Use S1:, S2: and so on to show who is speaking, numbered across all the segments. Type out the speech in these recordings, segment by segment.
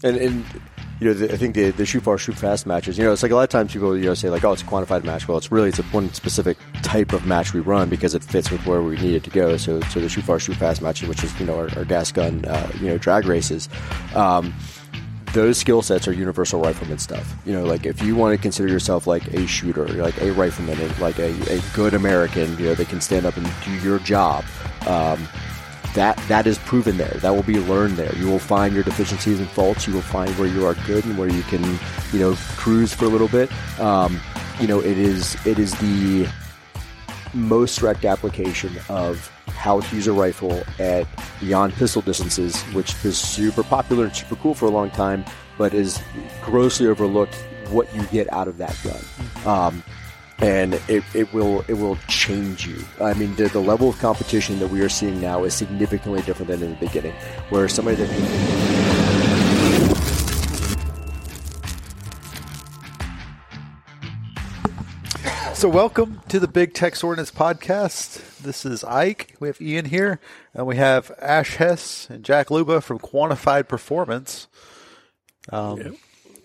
S1: And I think the shoot far, shoot fast matches, it's like a lot of times people, say like, oh, it's a quantified match. Well, it's one specific type of match we run because it fits with where we need it to go. So the shoot far, shoot fast matches, which is, our gas gun, drag races, those skill sets are universal rifleman stuff. Like if you want to consider yourself like a shooter, like a rifleman, like a good American, that can stand up and do your job, that is proven there. That will be learned there. You will find your deficiencies and faults. You will find where you are good and where you can, cruise for a little bit. It is the most direct application of how to use a rifle at beyond pistol distances, which is super popular and super cool for a long time, but is grossly overlooked what you get out of that gun. And it will change you. I mean, the level of competition that we are seeing now is significantly different than in the beginning, where somebody that...
S2: So welcome to the Big Tex Ordnance Podcast. This is Ike. We have Ian here, and we have Ash Hess and Jack Luba from Quantified Performance. We'll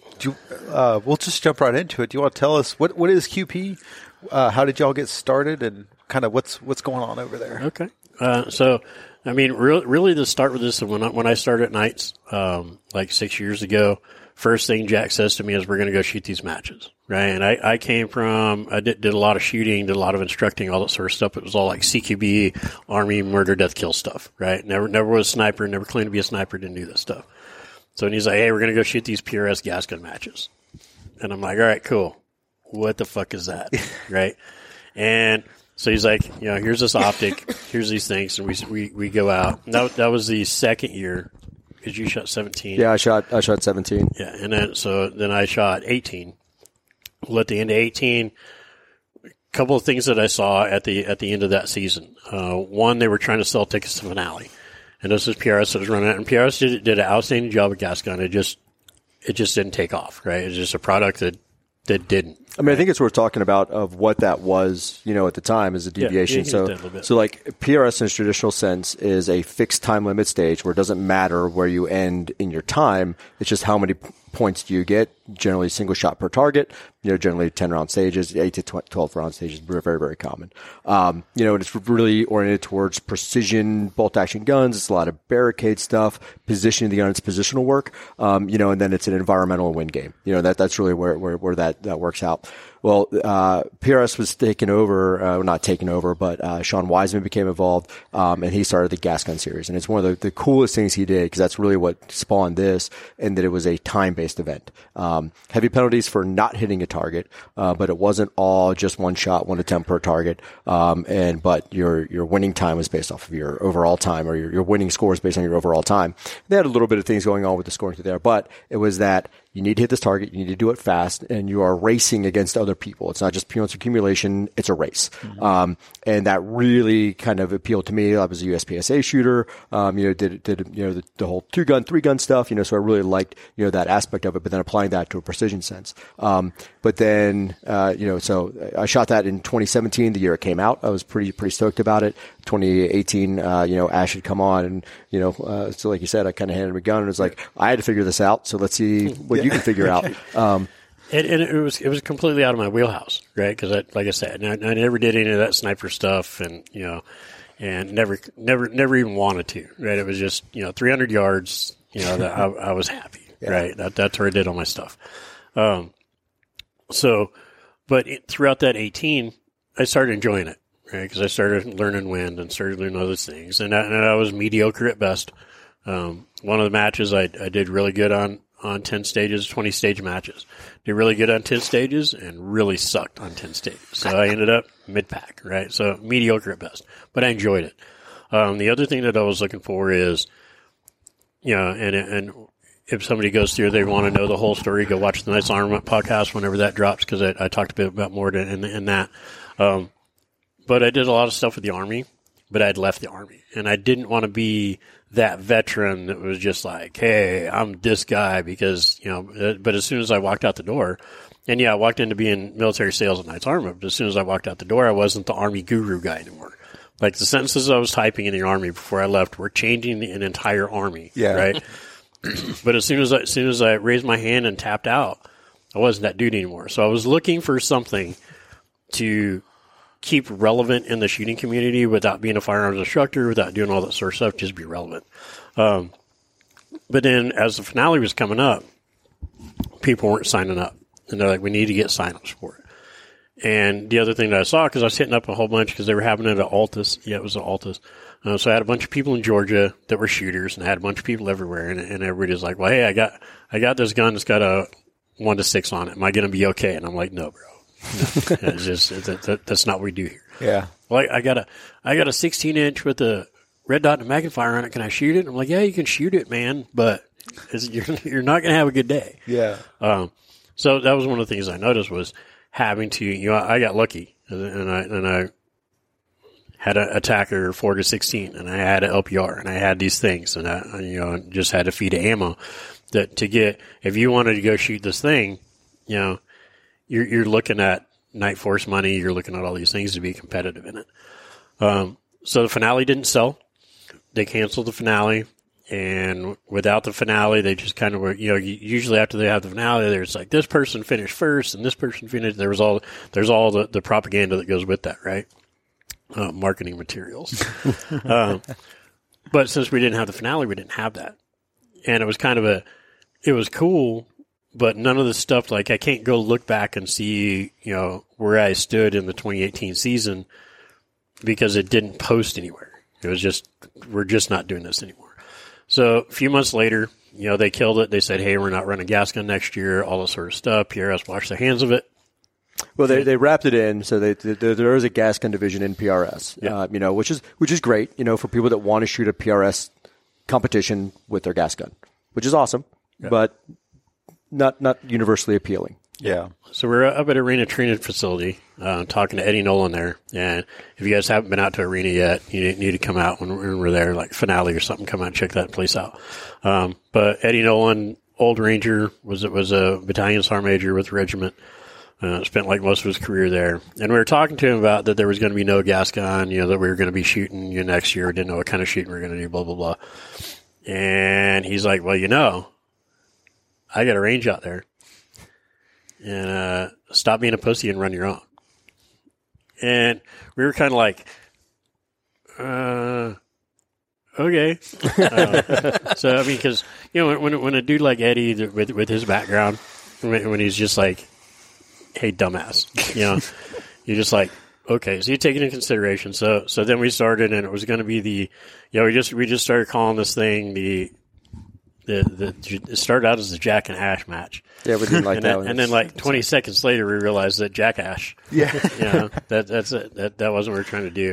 S2: just jump right into it. Do you want to tell us what is QP? How did y'all get started, and kind of what's going on over there?
S3: Okay. So, I mean, really to start with this, when I started at Knights, like 6 years ago, first thing Jack says to me is, we're going to go shoot these matches, right? And I came from, I did a lot of shooting, did a lot of instructing, all that sort of stuff. It was all like CQB, Army, murder, death, kill stuff, right? Never was a sniper, never claimed to be a sniper, didn't do this stuff. So when he's like, hey, we're going to go shoot these PRS gas gun matches. And I'm like, all right, cool. What the fuck is that? Right? And so he's like, here's this optic, here's these things, and we go out. That was the second year. Because you shot 17.
S1: Yeah, I shot 17.
S3: Yeah, and then I shot 18. Well, at the end of 18, a couple of things that I saw at the end of that season. One, they were trying to sell tickets to Finale, and this was PRS that was running it. And PRS did an outstanding job with gas gun. It just didn't take off. Right? It's just a product that didn't.
S1: I mean, I think it's worth talking about of what that was, at the time as a deviation. So like PRS in its traditional sense is a fixed time limit stage where it doesn't matter where you end in your time. It's just how many points do you get, generally single shot per target, generally 10 round stages, 8 to 12 round stages, very, very common. And it's really oriented towards precision bolt action guns. It's a lot of barricade stuff, positioning the gun, it's positional work. And then it's an environmental win game. That's really where that works out. Well, PRS was taken over, not taken over, but Sean Wiseman became involved, and he started the gas gun series. And it's one of the coolest things he did, because that's really what spawned this, and that it was a time-based event. Heavy penalties for not hitting a target, but it wasn't all just one shot, one attempt per target. But your winning time was based off of your overall time, or your winning score is based on your overall time. They had a little bit of things going on with the scoring through there, but it was that you need to hit this target, you need to do it fast, and you are racing against other people. It's not just points accumulation, it's a race. Mm-hmm. And that really kind of appealed to me. I was a USPSA shooter, did the whole 2-gun, 3-gun stuff, so I really liked, that aspect of it, but then applying that to a precision sense. But then, so I shot that in 2017, the year it came out. I was pretty stoked about it. 2018, Ash had come on, and, so like you said, I kind of handed him a gun and was like, I had to figure this out, so let's see what you can figure out. And
S3: it was completely out of my wheelhouse, right? Because like I said, I never did any of that sniper stuff, and and never even wanted to, right? It was just 300 yards, that I was happy, right? That's where I did all my stuff. Throughout that 18, I started enjoying it, right? Because I started learning wind and started learning other things, and I was mediocre at best. One of the matches I did really good on 10 stages, 20 stage matches. Did really good on 10 stages and really sucked on 10 stages. So I ended up mid-pack, right? So mediocre at best, but I enjoyed it. The other thing that I was looking for is, and if somebody goes through, they want to know the whole story, go watch the Knights Armament podcast whenever that drops, because I talked a bit about more in that. But I did a lot of stuff with the Army, but I'd left the Army, and I didn't want to be that veteran that was just like, hey, I'm this guy because, but as soon as I walked out the door, and I walked into being military sales at Knights Armament, but as soon as I walked out the door, I wasn't the Army guru guy anymore. Like the sentences I was typing in the Army before I left were changing an entire Army, right? But as soon as I raised my hand and tapped out, I wasn't that dude anymore. So I was looking for something to keep relevant in the shooting community without being a firearms instructor, without doing all that sort of stuff, just be relevant. But then as the finale was coming up, people weren't signing up. And they're like, we need to get signups for it. And the other thing that I saw, because I was hitting up a whole bunch because they were having it at Altus. Yeah, it was at Altus. So I had a bunch of people in Georgia that were shooters, and I had a bunch of people everywhere. And everybody's like, well, hey, I got this gun that's got a 1-6 on it. Am I going to be okay? And I'm like, no, bro. No. It's just that's not what we do here.
S2: Yeah.
S3: Well, I got a 16-inch with a red dot and a magnifier on it. Can I shoot it? I'm like, yeah, you can shoot it, man, but you're not going to have a good day.
S2: Yeah.
S3: So that was one of the things I noticed was having to, I got lucky and I had an attacker 4-16 and I had an LPR and I had these things and I just had to feed it ammo that to get, if you wanted to go shoot this thing, you're looking at Night Force money. You're looking at all these things to be competitive in it. So the finale didn't sell. They canceled the finale. And without the finale, they just kind of were, usually after they have the finale, there's like this person finished first and this person finished. There's all the propaganda that goes with that, right? Marketing materials. But since we didn't have the finale, we didn't have that. And it was it was cool, but none of the stuff, like I can't go look back and see, where I stood in the 2018 season because it didn't post anywhere. It was just, we're just not doing this anymore. So a few months later, they killed it. They said, hey, we're not running gas gun next year, all this sort of stuff. PRS washed their hands of it.
S1: Well, they wrapped it in, so there is a gas gun division in PRS,
S3: yeah.
S1: Which is great, for people that want to shoot a PRS competition with their gas gun, which is awesome, yeah. But not universally appealing.
S2: Yeah.
S3: So we're up at Arena Training Facility, talking to Eddie Nolan there. And if you guys haven't been out to Arena yet, you need to come out when we're there, like finale or something. Come out and check that place out. But Eddie Nolan, old Ranger, was a battalion sergeant major with the regiment. Spent like most of his career there. And we were talking to him about that there was going to be no gas gun, that we were going to be shooting next year. Didn't know what kind of shooting we were going to do, blah, blah, blah. And he's like, well, I got a range out there. And stop being a pussy and run your own. And we were kind of like, okay. So, I mean, because, when a dude like Eddie with his background, when he's just like, hey, dumbass, you're just like, okay, so you take it into consideration. So then we started, and it was going to be we just started calling this thing it started out as the Jack and Ash match.
S1: Yeah, we didn't like that.
S3: And then like 20 seconds later, we realized that Jack Ash.
S2: Yeah.
S3: That's it. That wasn't what we were trying to do.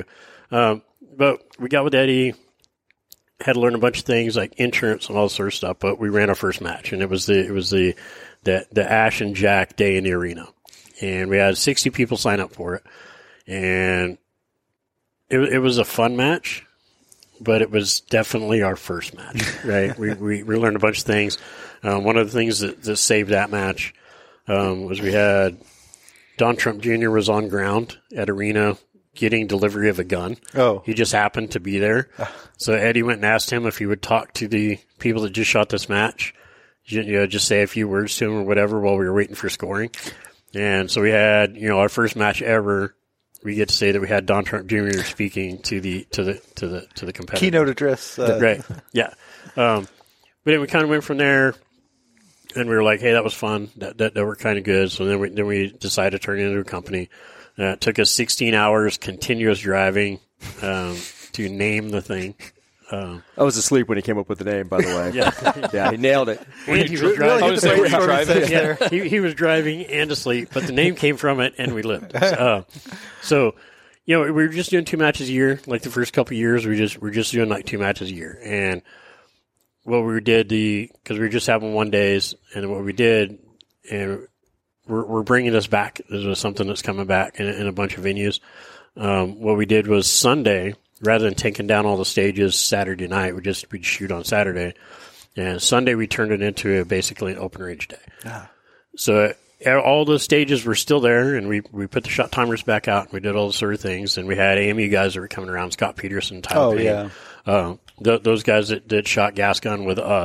S3: But we got with Eddie, had to learn a bunch of things like insurance and all sort of stuff, but we ran our first match, and it was the Ash and Jack day in the arena. And we had 60 people sign up for it. And it was a fun match. But it was definitely our first match, right? we learned a bunch of things. One of the things that saved that match was we had Don Trump Jr. was on ground at Arena getting delivery of a gun.
S2: Oh.
S3: He just happened to be there. So Eddie went and asked him if he would talk to the people that just shot this match, just say a few words to him or whatever while we were waiting for scoring. And so we had, our first match ever. We get to say that we had Don Trump Jr. speaking to the competitor.
S2: Keynote address.
S3: Right. Yeah. But then we kind of went from there, and we were like, hey, that was fun. That worked kind of good. So then we decided to turn it into a company. It took us 16 hours continuous driving to name the thing.
S1: I was asleep when he came up with the name, by the way. Yeah, he nailed it.
S3: And he was driving. He was driving and asleep, but the name came from it, and we lived. So, we were just doing 2 matches a year. Like the first couple of years, we're just doing like 2 matches a year. And what we did, because we were just having 1 days, and what we did, and we're bringing this back. This was something that's coming back in a bunch of venues. What we did was Sunday, rather than taking down all the stages Saturday night, we'd shoot on Saturday. And Sunday we turned it into basically an open range day. Ah. So all the stages were still there, and we put the shot timers back out, and we did all the sort of things. And we had AMU guys that were coming around, Scott Peterson, Tyler Payne.
S2: Yeah.
S3: Those guys that shot gas gun with us,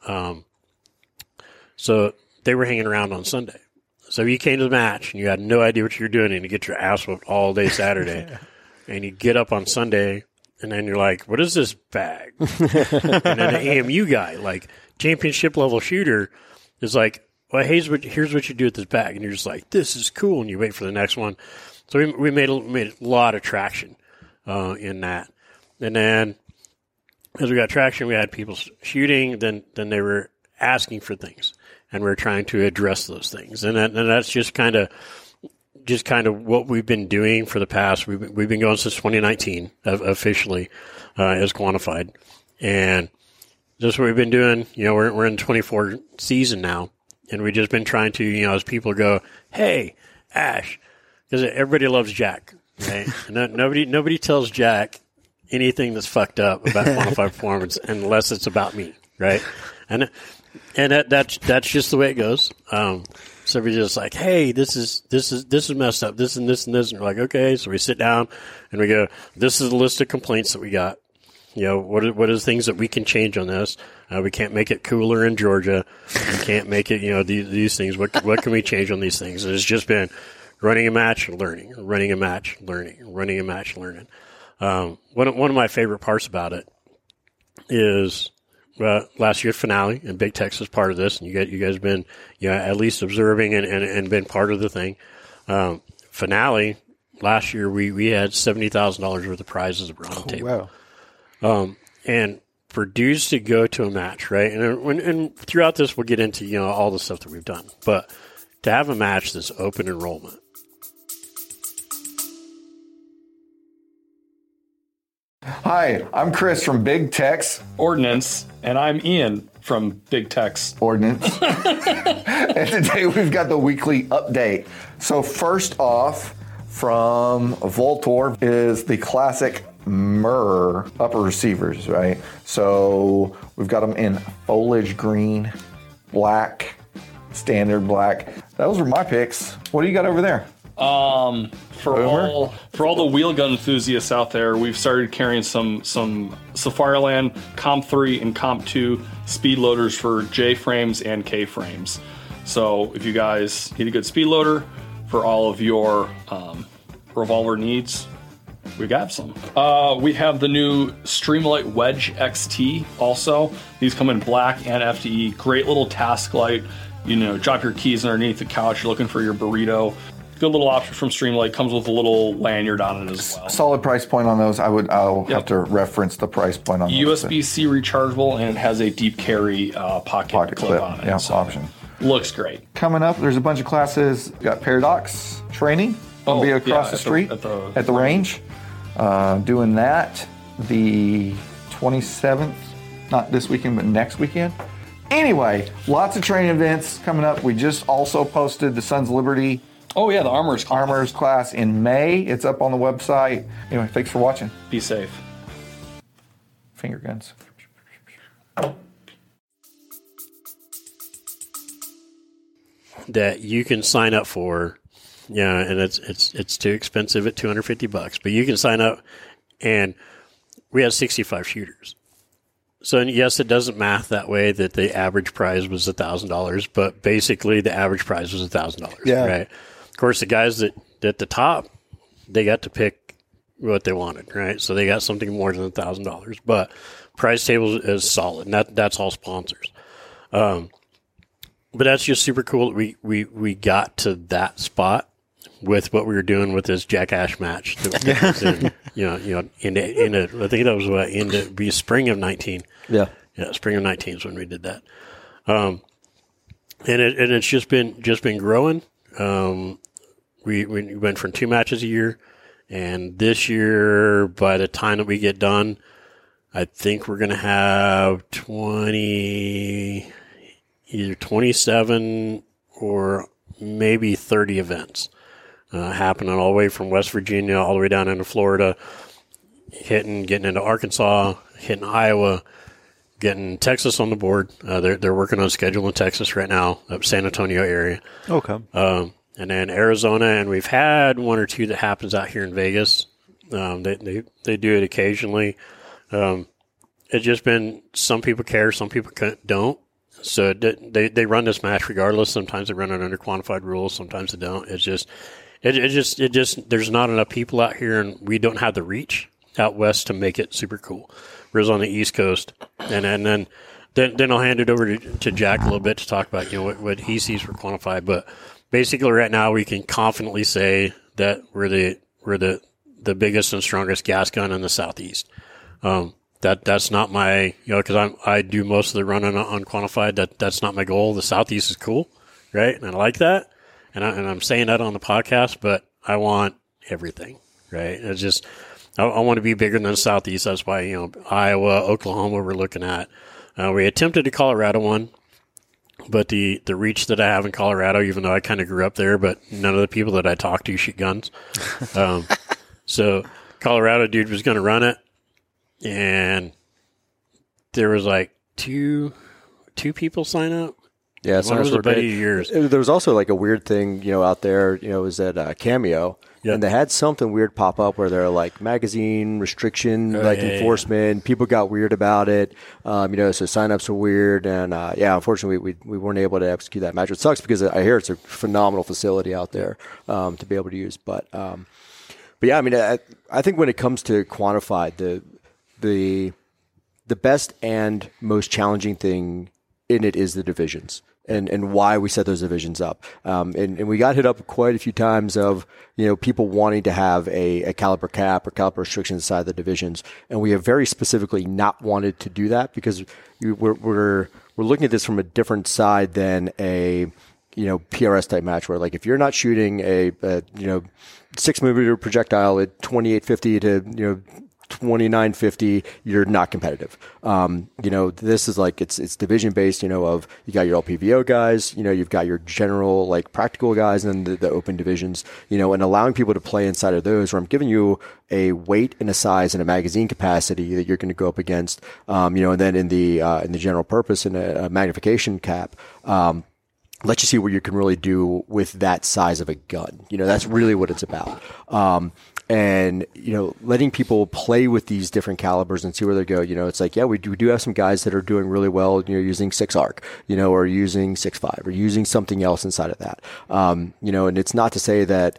S3: So they were hanging around on Sunday. So you came to the match and you had no idea what you were doing and you get your ass whooped all day Saturday. And you get up on Sunday and then you're like, what is this bag? And then an AMU guy, like championship level shooter, is like, well, here's what you do with this bag. And you're just like, this is cool. And you wait for the next one. So we made a lot of traction in that. And then as we got traction, we had people shooting. Then they were asking for things. And we're trying to address those things. And that's just kind of what we've been doing for the past. We've been going since 2019 officially as Quantified. And just what we've been doing. We're in 24 season now. And we've just been trying to, as people go, hey, Ash, because everybody loves Jack, right? And nobody tells Jack anything that's fucked up about Quantified Performance unless it's about me, right? And that's just the way it goes. So we're just like, hey, this is messed up. This and this and this. And we're like, okay. So we sit down and we go, this is a list of complaints that we got. What are the things that we can change on this? We can't make it cooler in Georgia. We can't make it, these things. What can we change on these things? And it's just been running a match and learning, running a match, learning, running a match, learning. One of my favorite parts about it is last year's finale, and Big Tex was part of this, and you guys have been at least observing and been part of the thing. Finale last year, we had $70,000 worth of prizes that were on the table.
S2: Wow.
S3: And for dudes to go to a match, right? And throughout this, we'll get into all the stuff that we've done, but to have a match that's open enrollment.
S4: Hi, I'm Chris from Big Tex
S5: Ordnance, and I'm Ian from Big Tex
S4: Ordnance. And today we've got the weekly update. So first off, from Voltor is the classic Myrrh upper receivers, right? So we've got them in foliage green, black, standard black. Those were my picks. What do you got over there?
S5: For all the wheel gun enthusiasts out there, we've started carrying some Safariland Comp 3 and Comp 2 speed loaders for J frames and K frames. So if you guys need a good speed loader for all of your revolver needs, we got some. We have the new Streamlight Wedge XT also. These come in black and FDE. Great little task light. Drop your keys underneath the couch. You're looking for your burrito. Good little option from Streamlight. Comes with a little lanyard on it as well.
S4: Solid price point on those. I'll have to reference the price point on those.
S5: USB-C rechargeable, and it has a deep carry pocket clip on it.
S4: Yeah,
S5: so
S4: option.
S5: Looks great.
S4: Coming up, there's a bunch of classes. We've got Paradox training. I'll be across the street at the range. Doing that the 27th. Not this weekend, but next weekend. Anyway, lots of training events coming up. We just also posted the Sons of Liberty.
S5: Oh, yeah, the Armorers
S4: class in May. It's up on the website. Anyway, thanks for watching.
S5: Be safe.
S4: Finger guns.
S3: That you can sign up for, and it's too expensive at $250, but you can sign up, and we had 65 shooters. So yes, it doesn't math that way that the average prize was $1,000, but basically the average prize was $1,000.
S2: Yeah.
S3: Right. Of course, the guys that at the top, they got to pick what they wanted, right? So they got something more than $1,000. But prize table is solid, and that's all sponsors. But that's just super cool that we got to that spot with what we were doing with this Jack Ash match. That was in, I think that was spring of 19.
S1: Yeah,
S3: spring of 19 is when we did that. And it's just been growing. We went from 2 matches a year, and this year, by the time that we get done, I think we're going to have either 27 or maybe 30 events happening all the way from West Virginia all the way down into Florida, getting into Arkansas, hitting Iowa, getting Texas on the board. They're working on a schedule in Texas right now, up San Antonio area.
S2: Okay.
S3: And then Arizona, and we've had 1 or 2 that happens out here in Vegas. They do it occasionally. It's just been some people care, some people don't. So they run this match regardless. Sometimes they run it under quantified rules. Sometimes they don't. It just there's not enough people out here, and we don't have the reach out west to make it super cool. Whereas on the East Coast, and then I'll hand it over to Jack a little bit to talk about what he sees for quantified. But basically, right now we can confidently say that we're the biggest and strongest gas gun in the Southeast. That's not my, because I do most of the running on quantified. That's not my goal. The Southeast is cool, right? And I like that, and I'm saying that on the podcast. But I want everything, right? It's just I want to be bigger than the Southeast. That's why Iowa, Oklahoma we're looking at. We attempted the Colorado one, but the reach that I have in Colorado, even though I kind of grew up there, but none of the people that I talk to shoot guns. So Colorado dude was going to run it, and there was like two people sign up.
S1: Yeah,
S3: one was a buddy of yours.
S1: There was also like a weird thing, out there. It was at Cameo, and they had something weird pop up where they're like magazine restriction, enforcement. People got weird about it. So signups are weird, and unfortunately, we weren't able to execute that match. It sucks because I hear it's a phenomenal facility out there to be able to use, but yeah, I mean, I think when it comes to quantified, the best and most challenging thing in it is the divisions and why we set those divisions up. And we got hit up quite a few times of, people wanting to have a caliber cap or caliber restriction inside the divisions. And we have very specifically not wanted to do that because we're looking at this from a different side than a, PRS type match where like if you're not shooting a 6mm projectile at 2850 to 2950, you're not competitive. This is like it's division based. Of you got your LPVO guys, you've got your general like practical guys, and then the open divisions. And allowing people to play inside of those, where I'm giving you a weight and a size and a magazine capacity that you're going to go up against. And then in the general purpose and a magnification cap. Let you see what you can really do with that size of a gun. That's really what it's about. And, letting people play with these different calibers and see where they go. It's like, yeah, we do have some guys that are doing really well, using 6-ARC, or using 6.5 or using something else inside of that. And it's not to say that,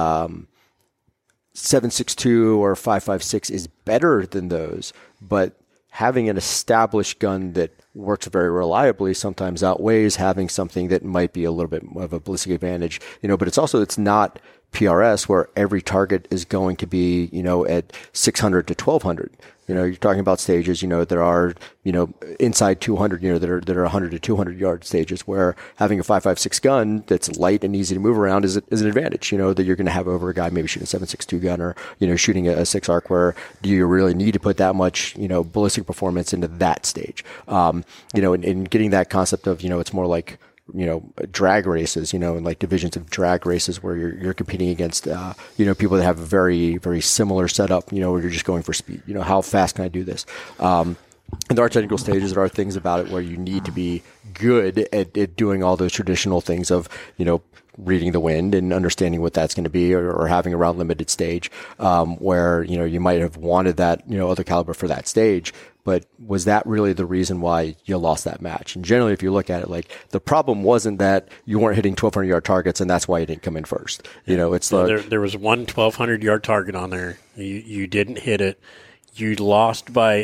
S1: 7.62 or 5.56 is better than those, but having an established gun that works very reliably sometimes outweighs having something that might be a little bit of a ballistic advantage, but it's not PRS where every target is going to be, at 600 to 1200. You're talking about stages, there are, inside 200, that are 100 to 200 yard stages where having a 5.56 gun that's light and easy to move around is an advantage, that you're going to have over a guy maybe shooting a 7.62 gun or, shooting a 6-ARC where do you really need to put that much, ballistic performance into that stage. And getting that concept of, it's more like, drag races, and like divisions of drag races where you're competing against, people that have a very, very similar setup, where you're just going for speed, how fast can I do this? And there are technical stages, there are things about it where you need to be good at doing all those traditional things of, reading the wind and understanding what that's going to be or having a round limited stage, where, you might have wanted that, other caliber for that stage. But was that really the reason why you lost that match? And generally, if you look at it, like the problem wasn't that you weren't hitting 1,200 yard targets and that's why you didn't come in first. It's like
S3: there was one 1,200 yard target on there. You didn't hit it. You lost by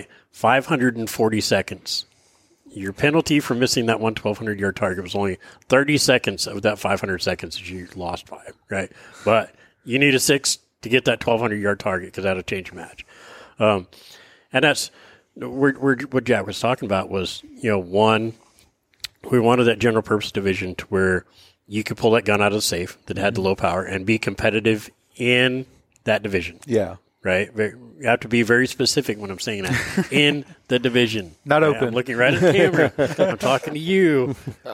S3: 540 seconds. Your penalty for missing that 1,200 yard target was only 30 seconds of that 500 seconds that you lost by, right? But you need a 6 to get that 1,200 yard target because that'll change your match. And that's what Jack was talking about was, one, we wanted that general purpose division to where you could pull that gun out of the safe that had the low power and be competitive in that division.
S2: Yeah.
S3: Right? You have to be very specific when I'm saying that. In the division.
S2: Not open.
S3: I'm looking right at the camera. I'm talking to you.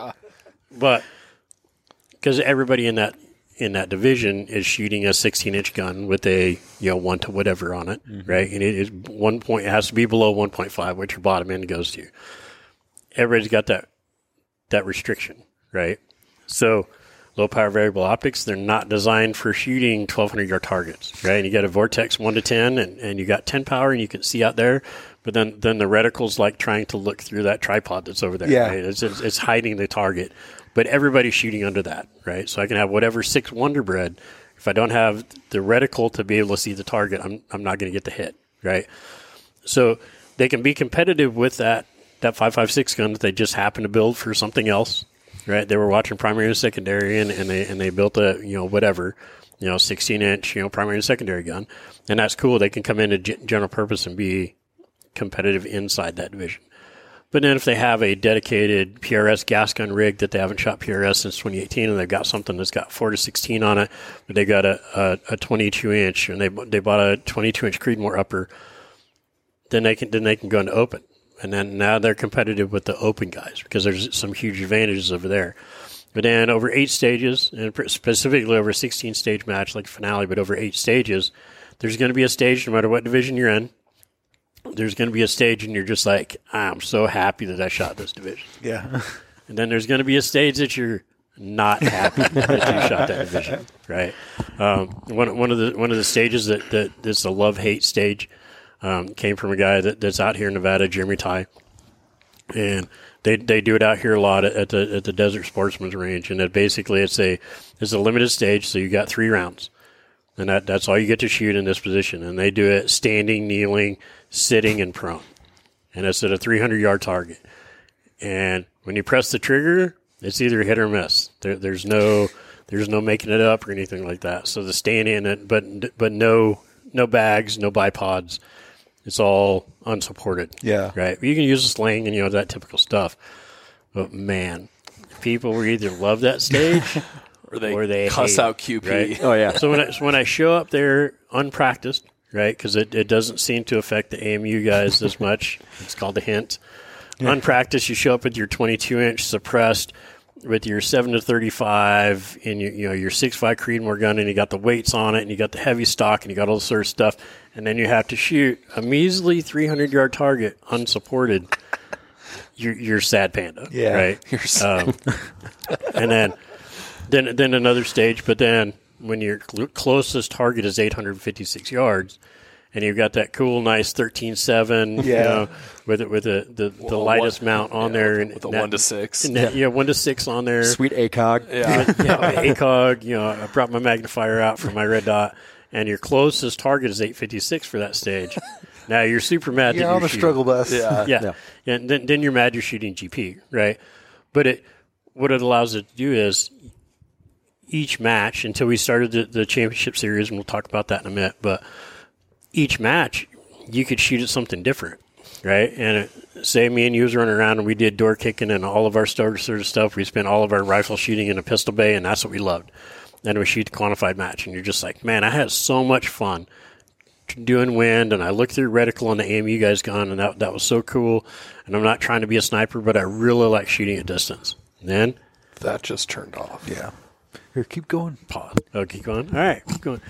S3: But because everybody in that division is shooting a 16-inch gun with a 1 to whatever on it, right? And it is 1 point. It has to be below 1.5, which your bottom end goes to. Everybody's got that restriction, right? So low power variable optics, they're not designed for shooting 1,200 yard targets, right? And you got a Vortex 1 to 10, and you got 10 power, and you can see out there. But then the reticle's like trying to look through that tripod that's over there.
S2: Yeah.
S3: Right? It's hiding the target. But everybody's shooting under that, right? So I can have whatever 6 Wonderbread. If I don't have the reticle to be able to see the target, I'm not going to get the hit, right? So they can be competitive with that 5.56 gun that they just happen to build for something else, right? They were watching primary and secondary, and they built a 16-inch primary and secondary gun, and that's cool. They can come into general purpose and be competitive inside that division. But then if they have a dedicated PRS gas gun rig that they haven't shot PRS since 2018, and they've got something that's got 4-16 on it, but they got a 22-inch, and they bought a 22-inch Creedmoor upper, then they can go into open. And then now they're competitive with the open guys because there's some huge advantages over there. But then over 8 stages, and specifically over a 16-stage match like finale, but over 8 stages, there's going to be a stage no matter what division you're in. There's going to be a stage and you're just like, I'm so happy that I shot this division.
S2: Yeah.
S3: And then there's going to be a stage that you're not happy that you shot that division, right? One of the stages that's a love-hate stage came from a guy that's out here in Nevada, Jeremy Ty, and they do it out here a lot at the Desert Sportsman's Range, and that basically it's a limited stage, so you got 3 rounds, and that's all you get to shoot in this position, and they do it standing, kneeling, sitting, and prone, and it's at a 300-yard target, and when you press the trigger, it's either hit or miss. There's no making it up or anything like that. So the standing, but no bags, no bipods. It's all unsupported.
S2: Yeah.
S3: Right. You can use a sling and that typical stuff. But man, people will either love that stage
S6: or they cuss out QP.
S3: Right?
S1: Oh yeah.
S3: So when I show up there unpracticed, right? Because it doesn't seem to affect the AMU guys as much. It's called a hint. Yeah. Unpracticed, you show up with your 22-inch suppressed, with your 7-35 and your 6.5 Creedmoor gun, and you got the weights on it, and you got the heavy stock, and you got all this sort of stuff, and then you have to shoot a measly 300-yard target unsupported. You're sad panda,
S2: yeah,
S3: right?
S6: You're sad.
S3: And then another stage, but then when your closest target is 856 yards, and you've got that cool, nice 13.7,
S2: yeah,
S3: with the lightest mount on there, and
S6: with the 1 to 6,
S3: 1 to 6 on there.
S1: Sweet ACOG,
S3: ACOG. I brought my magnifier out for my red dot, and your closest target is 856 for that stage. Now you're super mad.
S2: You're on the struggle bus.
S3: Yeah. And then you're mad you're shooting GP, right? But what it allows it to do is each match, until we started the championship series, and we'll talk about that in a minute, but each match, you could shoot at something different, right? And say me and you was running around and we did door kicking and all of our sort of stuff. We spent all of our rifle shooting in a pistol bay, and that's what we loved. Then we shoot the quantified match, and you're just like, man, I had so much fun doing wind, and I looked through reticle on the AMU guys gun, and that was so cool. And I'm not trying to be a sniper, but I really like shooting at distance. And then
S6: that just turned off.
S2: Yeah. Here, keep going.
S3: Pause. Oh, keep going. All right, keep going.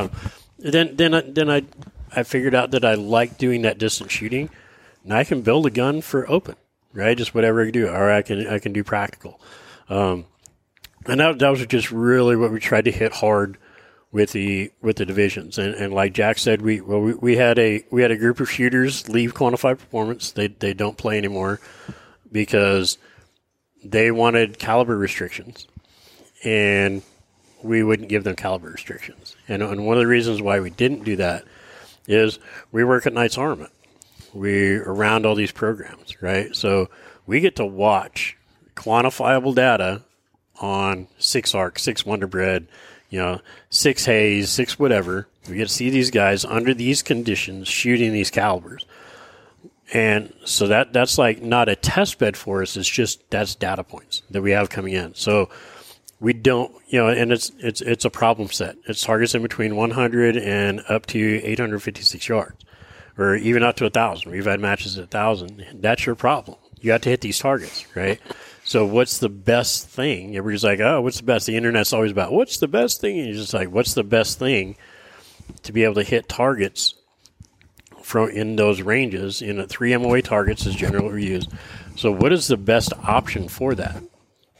S3: Then I figured out that I like doing that distance shooting, and I can build a gun for open, right? Just whatever I can do, or I can do practical. And that was just really what we tried to hit hard with the divisions. And like Jack said, we had a group of shooters leave Quantified Performance. They don't play anymore because they wanted caliber restrictions, and we wouldn't give them caliber restrictions. And one of the reasons why we didn't do that is we work at Knights Armament. We're around all these programs, right? So we get to watch quantifiable data on 6 ARC, 6 Wonderbread, 6 Hayes, 6 whatever. We get to see these guys under these conditions shooting these calibers. And so that's like not a test bed for us. It's just that's data points that we have coming in. So we don't, and it's a problem set. It's targets in between 100 and up to 856 yards, or even up to 1,000. We've had matches at 1,000. That's your problem. You have to hit these targets, right? So what's the best thing? Everybody's like, oh, what's the best? The internet's always about, what's the best thing? And you're just like, what's the best thing to be able to hit targets from in those ranges? 3 MOA targets is generally what we use. So what is the best option for that?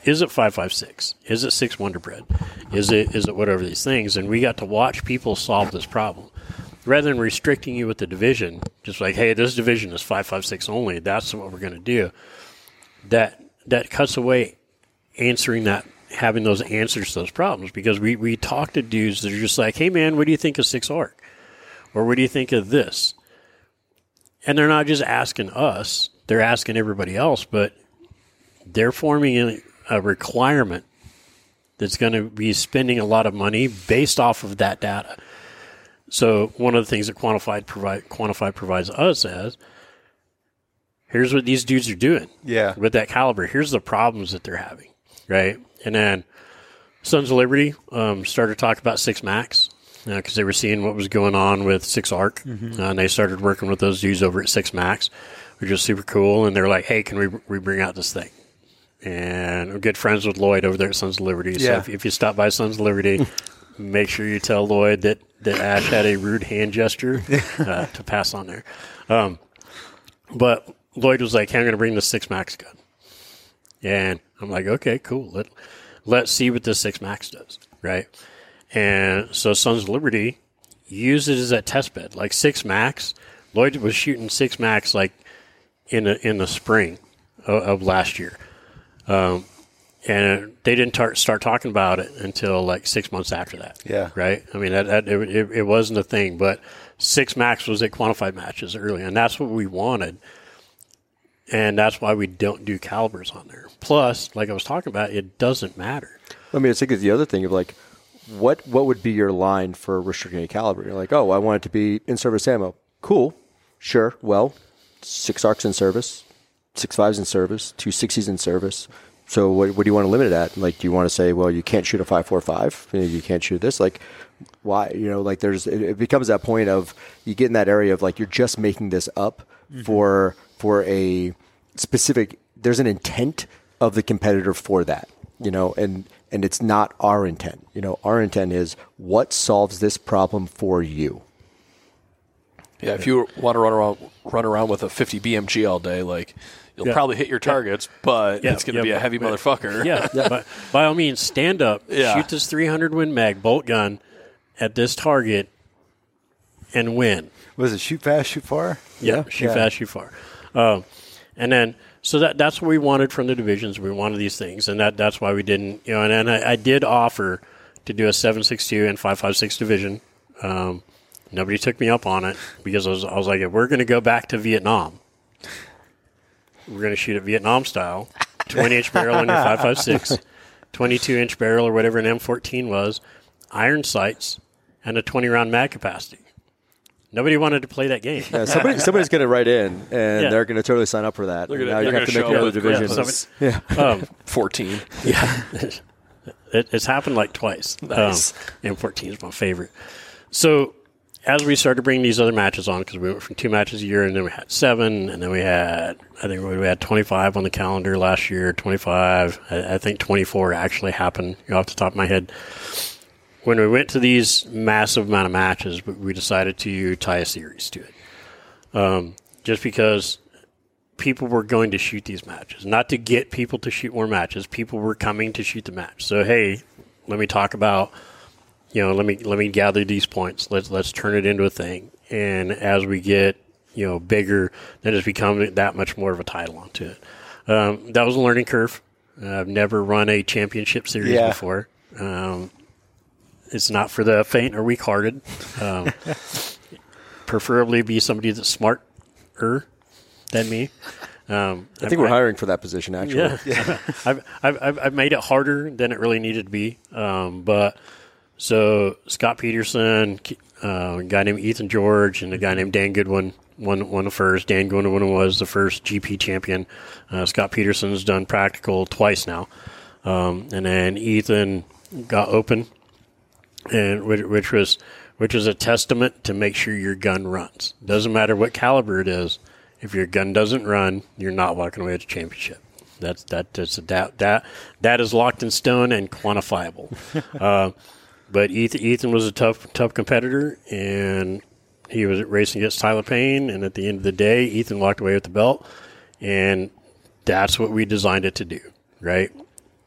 S3: Is it 5.56? Is it 6 Wonder Bread? Is it whatever these things? And we got to watch people solve this problem. Rather than restricting you with the division, just like, hey, this division is 5.56 only, that's what we're going to do. That cuts away answering that, having those answers to those problems, because we talk to dudes that are just like, hey, man, what do you think of 6 arc? Or what do you think of this? And they're not just asking us, they're asking everybody else, but they're forming a requirement that's going to be spending a lot of money based off of that data. So one of the things that Quantified provides us as, here's what these dudes are doing with that caliber. Here's the problems that they're having, right? And then Sons of Liberty started talking about 6 Max because they were seeing what was going on with 6 Arc, and they started working with those dudes over at 6 Max, which was super cool. And they're like, hey, can we bring out this thing? And I'm good friends with Lloyd over there at Sons of Liberty. So if you stop by Sons of Liberty, make sure you tell Lloyd that Ash had a rude hand gesture to pass on there. But Lloyd was like, hey, I'm going to bring the 6 Max gun. And I'm like, okay, cool. Let's see what this 6 Max does, right? And so Sons of Liberty used it as a test bed. Like 6 Max, Lloyd was shooting 6 Max like in the spring of last year. And they didn't start talking about it until like 6 months after that.
S2: Yeah.
S3: Right? I mean, it wasn't a thing, but 6 Max was at Quantified matches early, and that's what we wanted. And that's why we don't do calibers on there. Plus, like I was talking about, it doesn't matter.
S1: I mean, I think it's the other thing of like, what would be your line for restricting a caliber? You're like, oh, I want it to be in-service ammo. Cool. Sure. Well, 6 arcs in service, 6 5s in service, 2 60s in service. So what do you want to limit it at? Like, do you want to say, well, you can't shoot a 5.45, you can't shoot this? Like, why? Like it becomes that point of you get in that area of like you're just making this up for a specific. There's an intent of the competitor for that, and it's not our intent. Our intent is what solves this problem for you.
S6: Yeah, if you want to run around with a 50 BMG all day, like. You'll probably hit your targets, but it's going to be a heavy motherfucker.
S3: But by all means, stand up, shoot this 300 Win Mag bolt gun at this target, and win.
S2: Was it shoot fast, shoot far?
S3: Yeah, shoot fast, shoot far. And then, so that's what we wanted from the divisions. We wanted these things, and that's why we didn't. And I did offer to do a 7.62 and 5.56 division. Nobody took me up on it because I was like, if we're going to go back to Vietnam, we're going to shoot it Vietnam style, 20-inch barrel in your 5.56, 22-inch barrel or whatever an M14 was, iron sights, and a 20-round mag capacity. Nobody wanted to play that game.
S1: Yeah, somebody's going to write in, and they're going to totally sign up for that.
S6: They're going to have to make another division. 14.
S3: Yeah. It's happened like twice.
S6: Nice.
S3: M14 is my favorite. So as we started bringing these other matches on, because we went from 2 matches a year, and then we had 7, and then we had 25 on the calendar last year, 25. I think 24 actually happened off the top of my head. When we went to these massive amount of matches, we decided to tie a series to it. Just because people were going to shoot these matches. Not to get people to shoot more matches. People were coming to shoot the match. So, hey, let me talk about... let me gather these points. Let's turn it into a thing. And as we get, bigger, then it's become that much more of a title onto it. That was a learning curve. I've never run a championship series before. It's not for the faint or weak-hearted. Preferably be somebody that's smarter than me.
S1: I think we're hiring for that position, actually.
S3: Yeah. I've made it harder than it really needed to be. But... So Scott Peterson, a guy named Ethan George, and a guy named Dan Goodwin won the first. Dan Goodwin was the first GP champion. Scott Peterson's done practical twice now. And then Ethan got open, and which was a testament to make sure your gun runs. Doesn't matter what caliber it is. If your gun doesn't run, you're not walking away with a championship. That is locked in stone and quantifiable. But Ethan was a tough competitor, and he was racing against Tyler Payne. And at the end of the day, Ethan walked away with the belt, and that's what we designed it to do, right?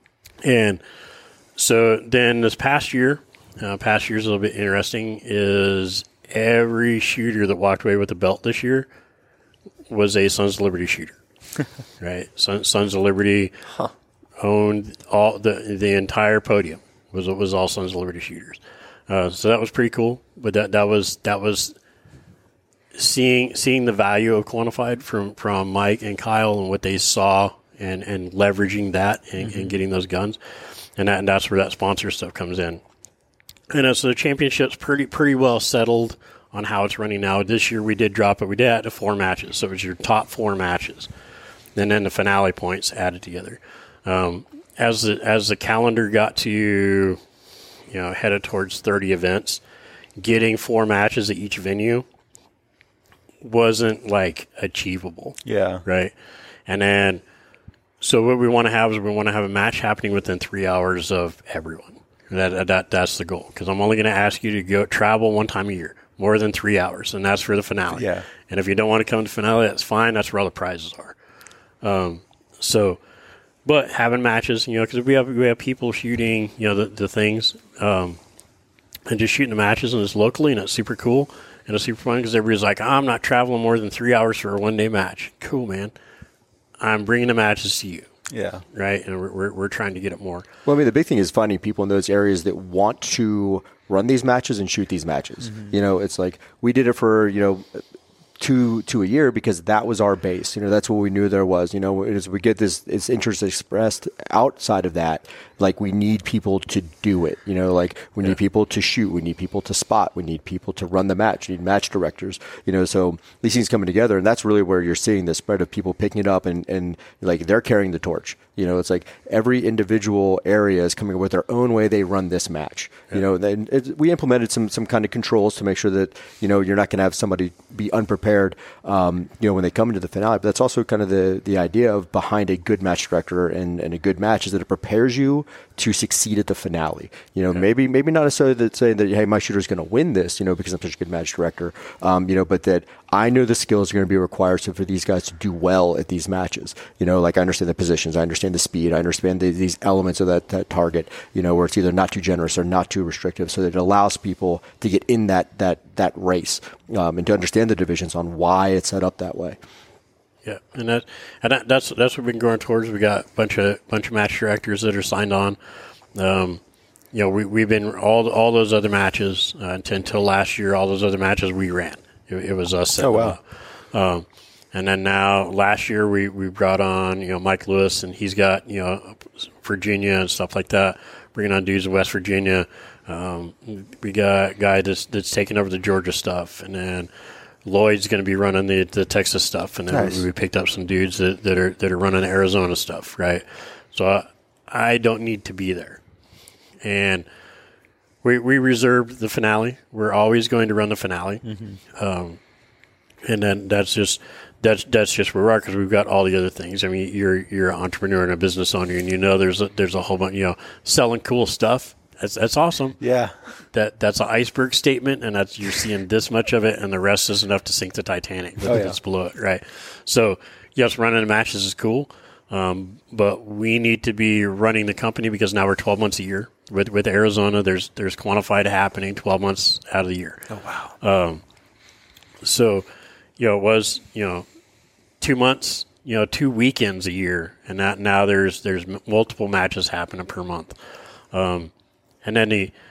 S3: And so then this past year's a little bit interesting, is every shooter that walked away with a belt this year was a Sons of Liberty shooter. Right? Sons of Liberty owned all the entire podium was all Sons of Liberty shooters. So that was pretty cool. But that was seeing the value of Quantified from Mike and Kyle and what they saw and leveraging that and getting those guns. And that's where that sponsor stuff comes in. And so the championship's pretty well settled on how it's running now. This year we did drop it. We did add to 4 matches. So it was your top 4 matches. And then the finale points added together. As the calendar got to, headed towards 30 events, getting 4 matches at each venue wasn't like achievable.
S2: Yeah.
S3: Right. And then, so what we want to have is we want to have a match happening within 3 hours of everyone. That's the goal. Because I'm only going to ask you to go travel 1 time a year, more than 3 hours, and that's for the finale.
S2: Yeah.
S3: And if you don't want to come to the finale, that's fine. That's where all the prizes are. But having matches, because we have people shooting, the things, and just shooting the matches, and it's locally, and it's super cool, and it's super fun because everybody's like, I'm not traveling more than 3 hours for a 1-day match. Cool, man. I'm bringing the matches to you.
S2: Yeah.
S3: Right? And we're trying to get it more.
S1: Well, I mean, the big thing is finding people in those areas that want to run these matches and shoot these matches. Mm-hmm. It's like we did it for, to a year because that was our base. That's what we knew there was. As we get this interest expressed outside of that, like we need people to do it. Like we need people to shoot, we need people to spot, we need people to run the match, we need match directors. So these things coming together, and that's really where you're seeing the spread of people picking it up and like they're carrying the torch. It's like every individual area is coming up with their own way they run this match. We implemented some kind of controls to make sure that you're not going to have somebody be unprepared when they come into the finale. But that's also kind of the idea of behind a good match director and a good match is that it prepares you to succeed at the finale. Maybe not necessarily that saying that, hey, my shooter's going to win this, because I'm such a good match director, but that I know the skills are going to be required for these guys to do well at these matches. Like I understand the positions, I understand the speed, I understand these elements of that target, where it's either not too generous or not too restrictive, so that it allows people to get in that race and to understand the divisions on why it's set up that way.
S3: Yeah, and that's what we've been going towards. We got a bunch of match directors that are signed on. We've been all those other matches until last year. All those other matches we ran. It was us setting them up. And then now last year we brought on Mike Lewis, and he's got Virginia and stuff like that. Bringing on dudes in West Virginia. We got a guy that's taking over the Georgia stuff, and then Lloyd's going to be running the Texas stuff, and then we picked up some dudes that are running Arizona stuff, right? So I don't need to be there, and we reserved the finale. We're always going to run the finale, and then that's just where we are because we've got all the other things. I mean, you're an entrepreneur and a business owner, and there's a whole bunch selling cool stuff. That's awesome.
S2: Yeah.
S3: That's an iceberg statement, and you're seeing this much of it, and the rest is enough to sink the Titanic. It's below it, right? So, yes, running the matches is cool, but we need to be running the company because now we're 12 months a year. With Arizona, there's Quantified happening 12 months out of the year.
S2: Oh, wow.
S3: So, it was, 2 months, 2 weekends a year, and now there's multiple matches happening per month. And then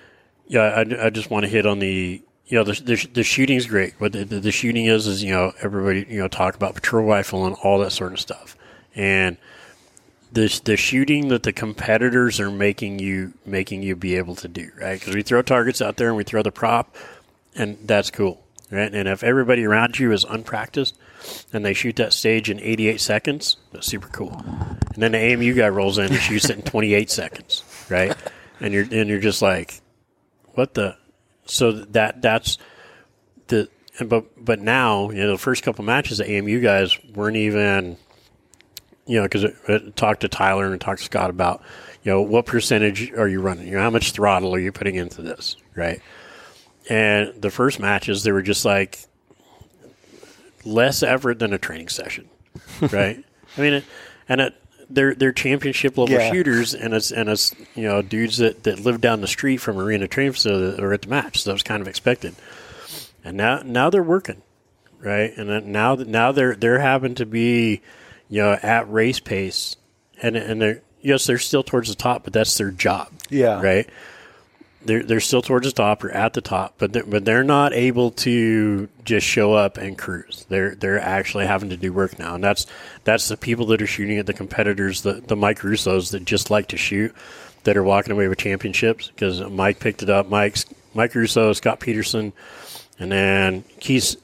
S3: I just want to hit on the shooting's great. What the shooting is everybody talk about patrol rifle and all that sort of stuff, and the shooting that the competitors are making you be able to do, right? Because we throw targets out there and we throw the prop, and that's cool, right? And if everybody around you is unpracticed and they shoot that stage in 88 seconds, that's super cool. And then the AMU guy rolls in and shoots it in 28 seconds, right? And you're just like, what the? So that's the. But now the first couple matches, the AMU guys weren't even, because it talked to Tyler and talked to Scott about, what percentage are you running? How much throttle are you putting into this, right? And the first matches, they were just like less effort than a training session, right? I mean, they're championship level shooters, and it's dudes that live down the street from Arena Training Facility that are at the match. So that was kind of expected. And now they're working, right? And then now they're having to be, at race pace, and they're they're still towards the top, but that's their job, right? They're still towards the top or at the top, but they're not able to just show up and cruise. They're actually having to do work now, and that's the people that are shooting at the competitors, the Mike Russos that just like to shoot, that are walking away with championships because Mike picked it up. Mike Russo, Scott Peterson, and then Keith,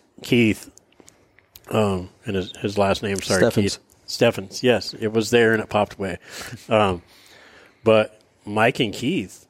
S3: and his last name, Keith Steffens. Yes, it was there and it popped away, but Mike and Keith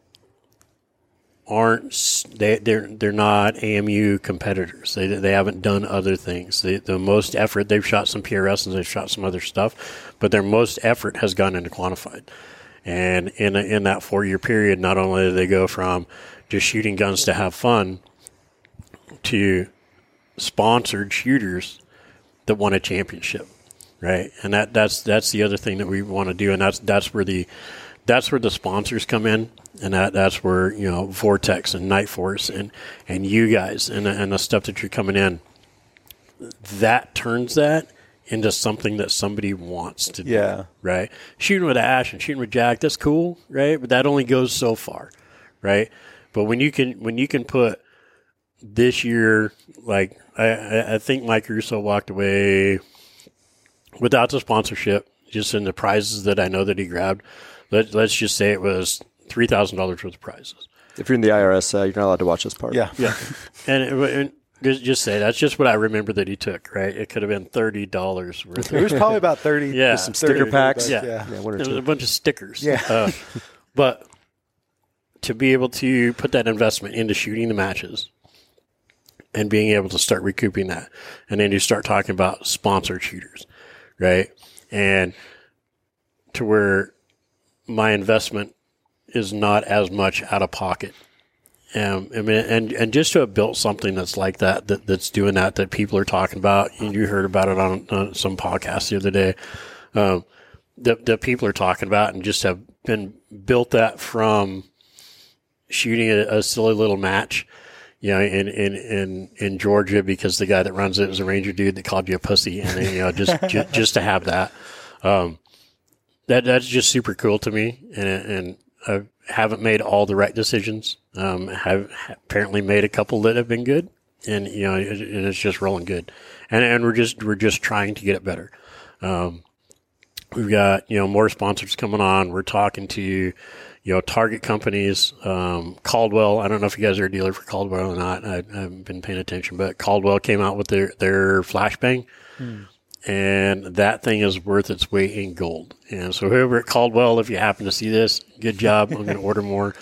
S3: they're not AMU competitors. They haven't done other things. The most effort, they've shot some PRS and they've shot some other stuff, but their most effort has gone into quantified. And in that 4-year period, not only did they go from just shooting guns to have fun to sponsored shooters that won a championship, right? And that's the other thing that we want to do, and that's where the sponsors come in. And that's where, Vortex and Night Force and you guys and the stuff that you're coming in, that turns that into something that somebody wants to do, right? Shooting with Ash and shooting with Jack, that's cool, right? But that only goes so far, right? But when you can put this year, like I think Mike Russo walked away without the sponsorship, just in the prizes that I know that he grabbed. Let's just say it was $3,000 worth of prizes.
S1: If you're in the IRS, you're not allowed to watch this part.
S2: Yeah.
S3: And just say that's just what I remember that he took, right? It could have been $30 worth.
S2: It was probably about 30.
S3: Yeah.
S1: Some sticker packs.
S3: Yeah.
S1: One or two.
S3: It was a bunch of stickers.
S2: Yeah.
S3: But to be able to put that investment into shooting the matches and being able to start recouping that, and then you start talking about sponsored shooters, right? And to where my investment is not as much out of pocket. And just to have built something that's like that's doing that people are talking about, and you heard about it on some podcast the other day, that people are talking about, and just have been built that from shooting a silly little match, in Georgia, because the guy that runs it was a Ranger dude that called you a pussy, and then, just to have that, that's just super cool to me, and I haven't made all the right decisions. Have apparently made a couple that have been good, and and it's just rolling good, and we're just trying to get it better. We've got more sponsors coming on. We're talking to target companies. Caldwell. I don't know if you guys are a dealer for Caldwell or not. I haven't been paying attention, but Caldwell came out with their flashbang. And that thing is worth its weight in gold. And so whoever at Caldwell, if you happen to see this, good job. I'm going to order more.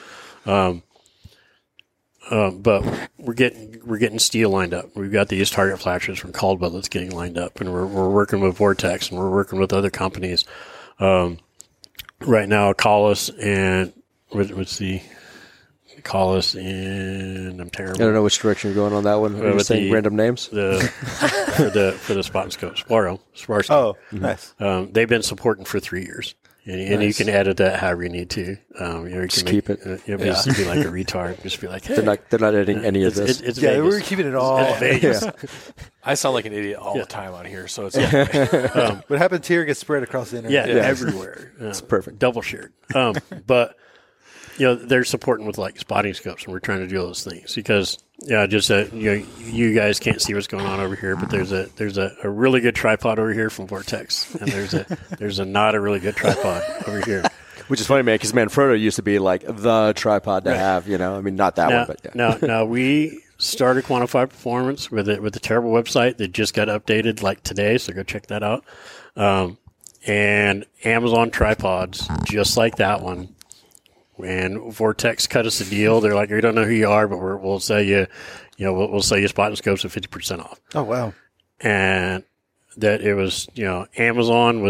S3: But we're getting steel lined up. We've got these target flashers from Caldwell that's getting lined up, and we're working with Vortex, and we're working with other companies. Right now, Collis and what's the Collis, and I'm terrible.
S1: I don't know which direction you're going on that one. Are you saying random names?
S3: For the spot and scope, Swarovski.
S2: Oh, nice.
S3: They've been supporting for 3 years, and you can edit that however you need to. You
S1: just
S3: can
S1: keep it.
S3: Just be like a retard. Just be like, hey,
S1: they're not editing any of this.
S3: It's
S2: yeah,
S3: Vegas.
S2: we're keeping it all.
S3: It's Vegas.
S6: I sound like an idiot all the time on here, so it's
S2: What happens here gets spread across the internet.
S3: Yeah, everywhere.
S1: It's perfect.
S3: Double shared. But they're supporting with like spotting scopes, and we're trying to do those things because you guys can't see what's going on over here, but there's a really good tripod over here from Vortex, and there's a not a really good tripod over here.
S1: Which is funny, man, because Manfrotto used to be like the tripod to have, I mean, not that one, but yeah.
S3: Now we started Quantified Performance with the terrible website that just got updated like today, so go check that out. And Amazon tripods, just like that one. And Vortex cut us a deal. They're like, we don't know who you are, but we'll sell you, we'll sell you spot and scopes at 50% off.
S2: Oh, wow.
S3: And that it was, Amazon was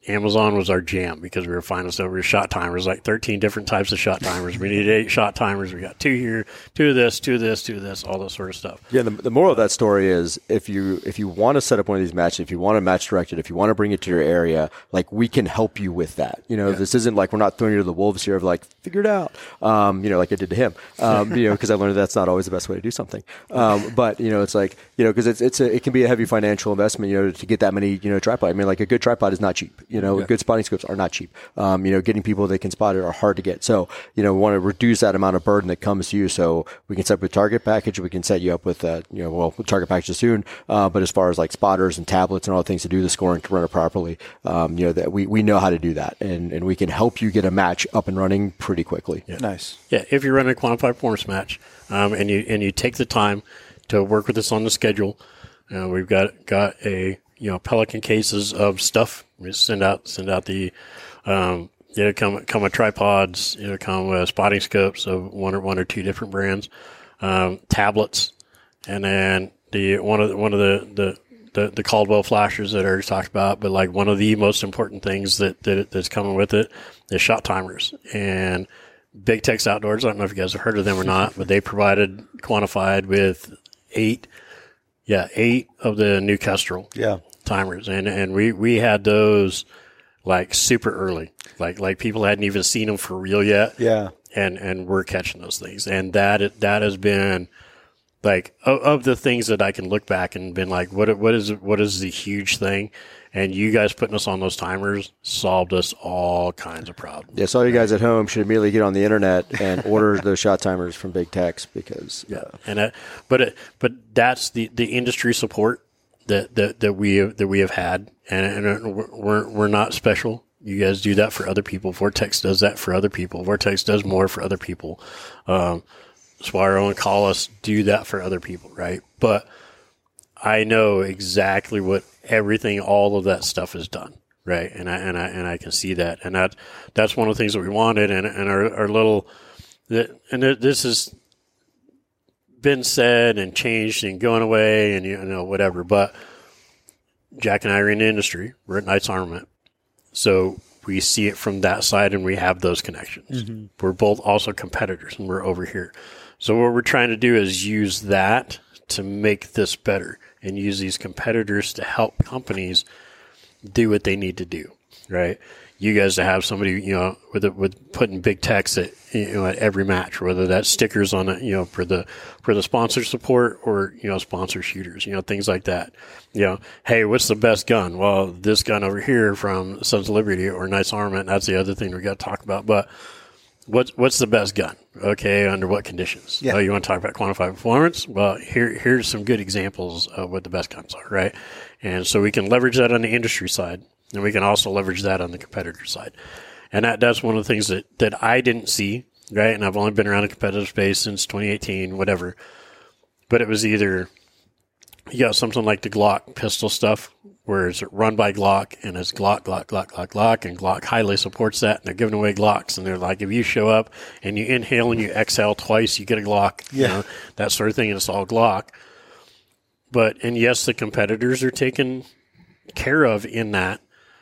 S3: Amazon was our jam because we were finding stuff. We were shot timers, like 13 different types of shot timers. We needed 8 shot timers. We got 2 here, 2 of this, 2 of this, 2 of this, all this sort of stuff.
S1: Yeah, the moral of that story is if you want to set up one of these matches, if you want to match direct it, if you want to bring it to your area, like we can help you with that. This isn't like we're not throwing you to the wolves here of like, figure it out, like I did to him, because I learned that's not always the best way to do something. But, it's like, because it can be a heavy financial investment, to get that many, tripod. I mean, like a good tripod is not cheap. Good spotting scopes are not cheap. Getting people that can spot it are hard to get. So, we want to reduce that amount of burden that comes to you. So we can set up with target package. We can set you up with, target packages soon. But as far as like spotters and tablets and all the things to do the scoring to run it properly, that we know how to do that, and we can help you get a match up and running pretty quickly.
S2: Yeah. Nice.
S3: Yeah. If you're running a quantified performance match, and you take the time to work with us on the schedule, we've got a Pelican cases of stuff. We send out the come with tripods, come with spotting scopes of one or two different brands, tablets, and then one of the Caldwell flashers that I already talked about. But like one of the most important things that's coming with it is shot timers. And Big Tex Outdoors, I don't know if you guys have heard of them or not, but they provided Quantified with 8 of the new Kestrel timers, and we had those like super early, like people hadn't even seen them for real yet.
S2: Yeah,
S3: and we're catching those things, and that has been like of the things that I can look back and been like, what is the huge thing. And you guys putting us on those timers solved us all kinds of problems.
S1: Yeah, so all you guys at home should immediately get on the internet and order those shot timers from Big Tex because
S3: but that's the industry support that we have had, and we're not special. You guys do that for other people. Vortex does that for other people. Vortex does more for other people. Swiro and Collis do that for other people, right? But I know exactly what all of that stuff is done, right? And I can see that, and that's one of the things that we wanted, and our little, and this has been said and changed and going away and whatever. But Jack and I are in the industry. We're at Knights Armament, so we see it from that side, and we have those connections. Mm-hmm. We're both also competitors, and we're over here. So what we're trying to do is use that to make this better, and use these competitors to help companies do what they need to do, right? You guys to have somebody, with putting Big Tex at every match, whether that's stickers on it, for the sponsor support or, sponsor shooters, things like that. Hey, what's the best gun? Well, this gun over here from Sons of Liberty or Knights Armament, that's the other thing we got to talk about. But what's the best gun? Okay, under what conditions?
S2: Yeah.
S3: Oh, you want to talk about quantified performance? Well, here's some good examples of what the best guns are, right? And so we can leverage that on the industry side, and we can also leverage that on the competitor side. And that's one of the things that I didn't see, right? And I've only been around the competitive space since 2018, whatever. But it was either you got something like the Glock pistol stuff, where it's run by Glock, and it's Glock, and Glock highly supports that, and they're giving away Glocks, and they're like, if you show up and you inhale and you exhale twice, you get a Glock, that sort of thing, and it's all Glock. And yes, the competitors are taken care of in that,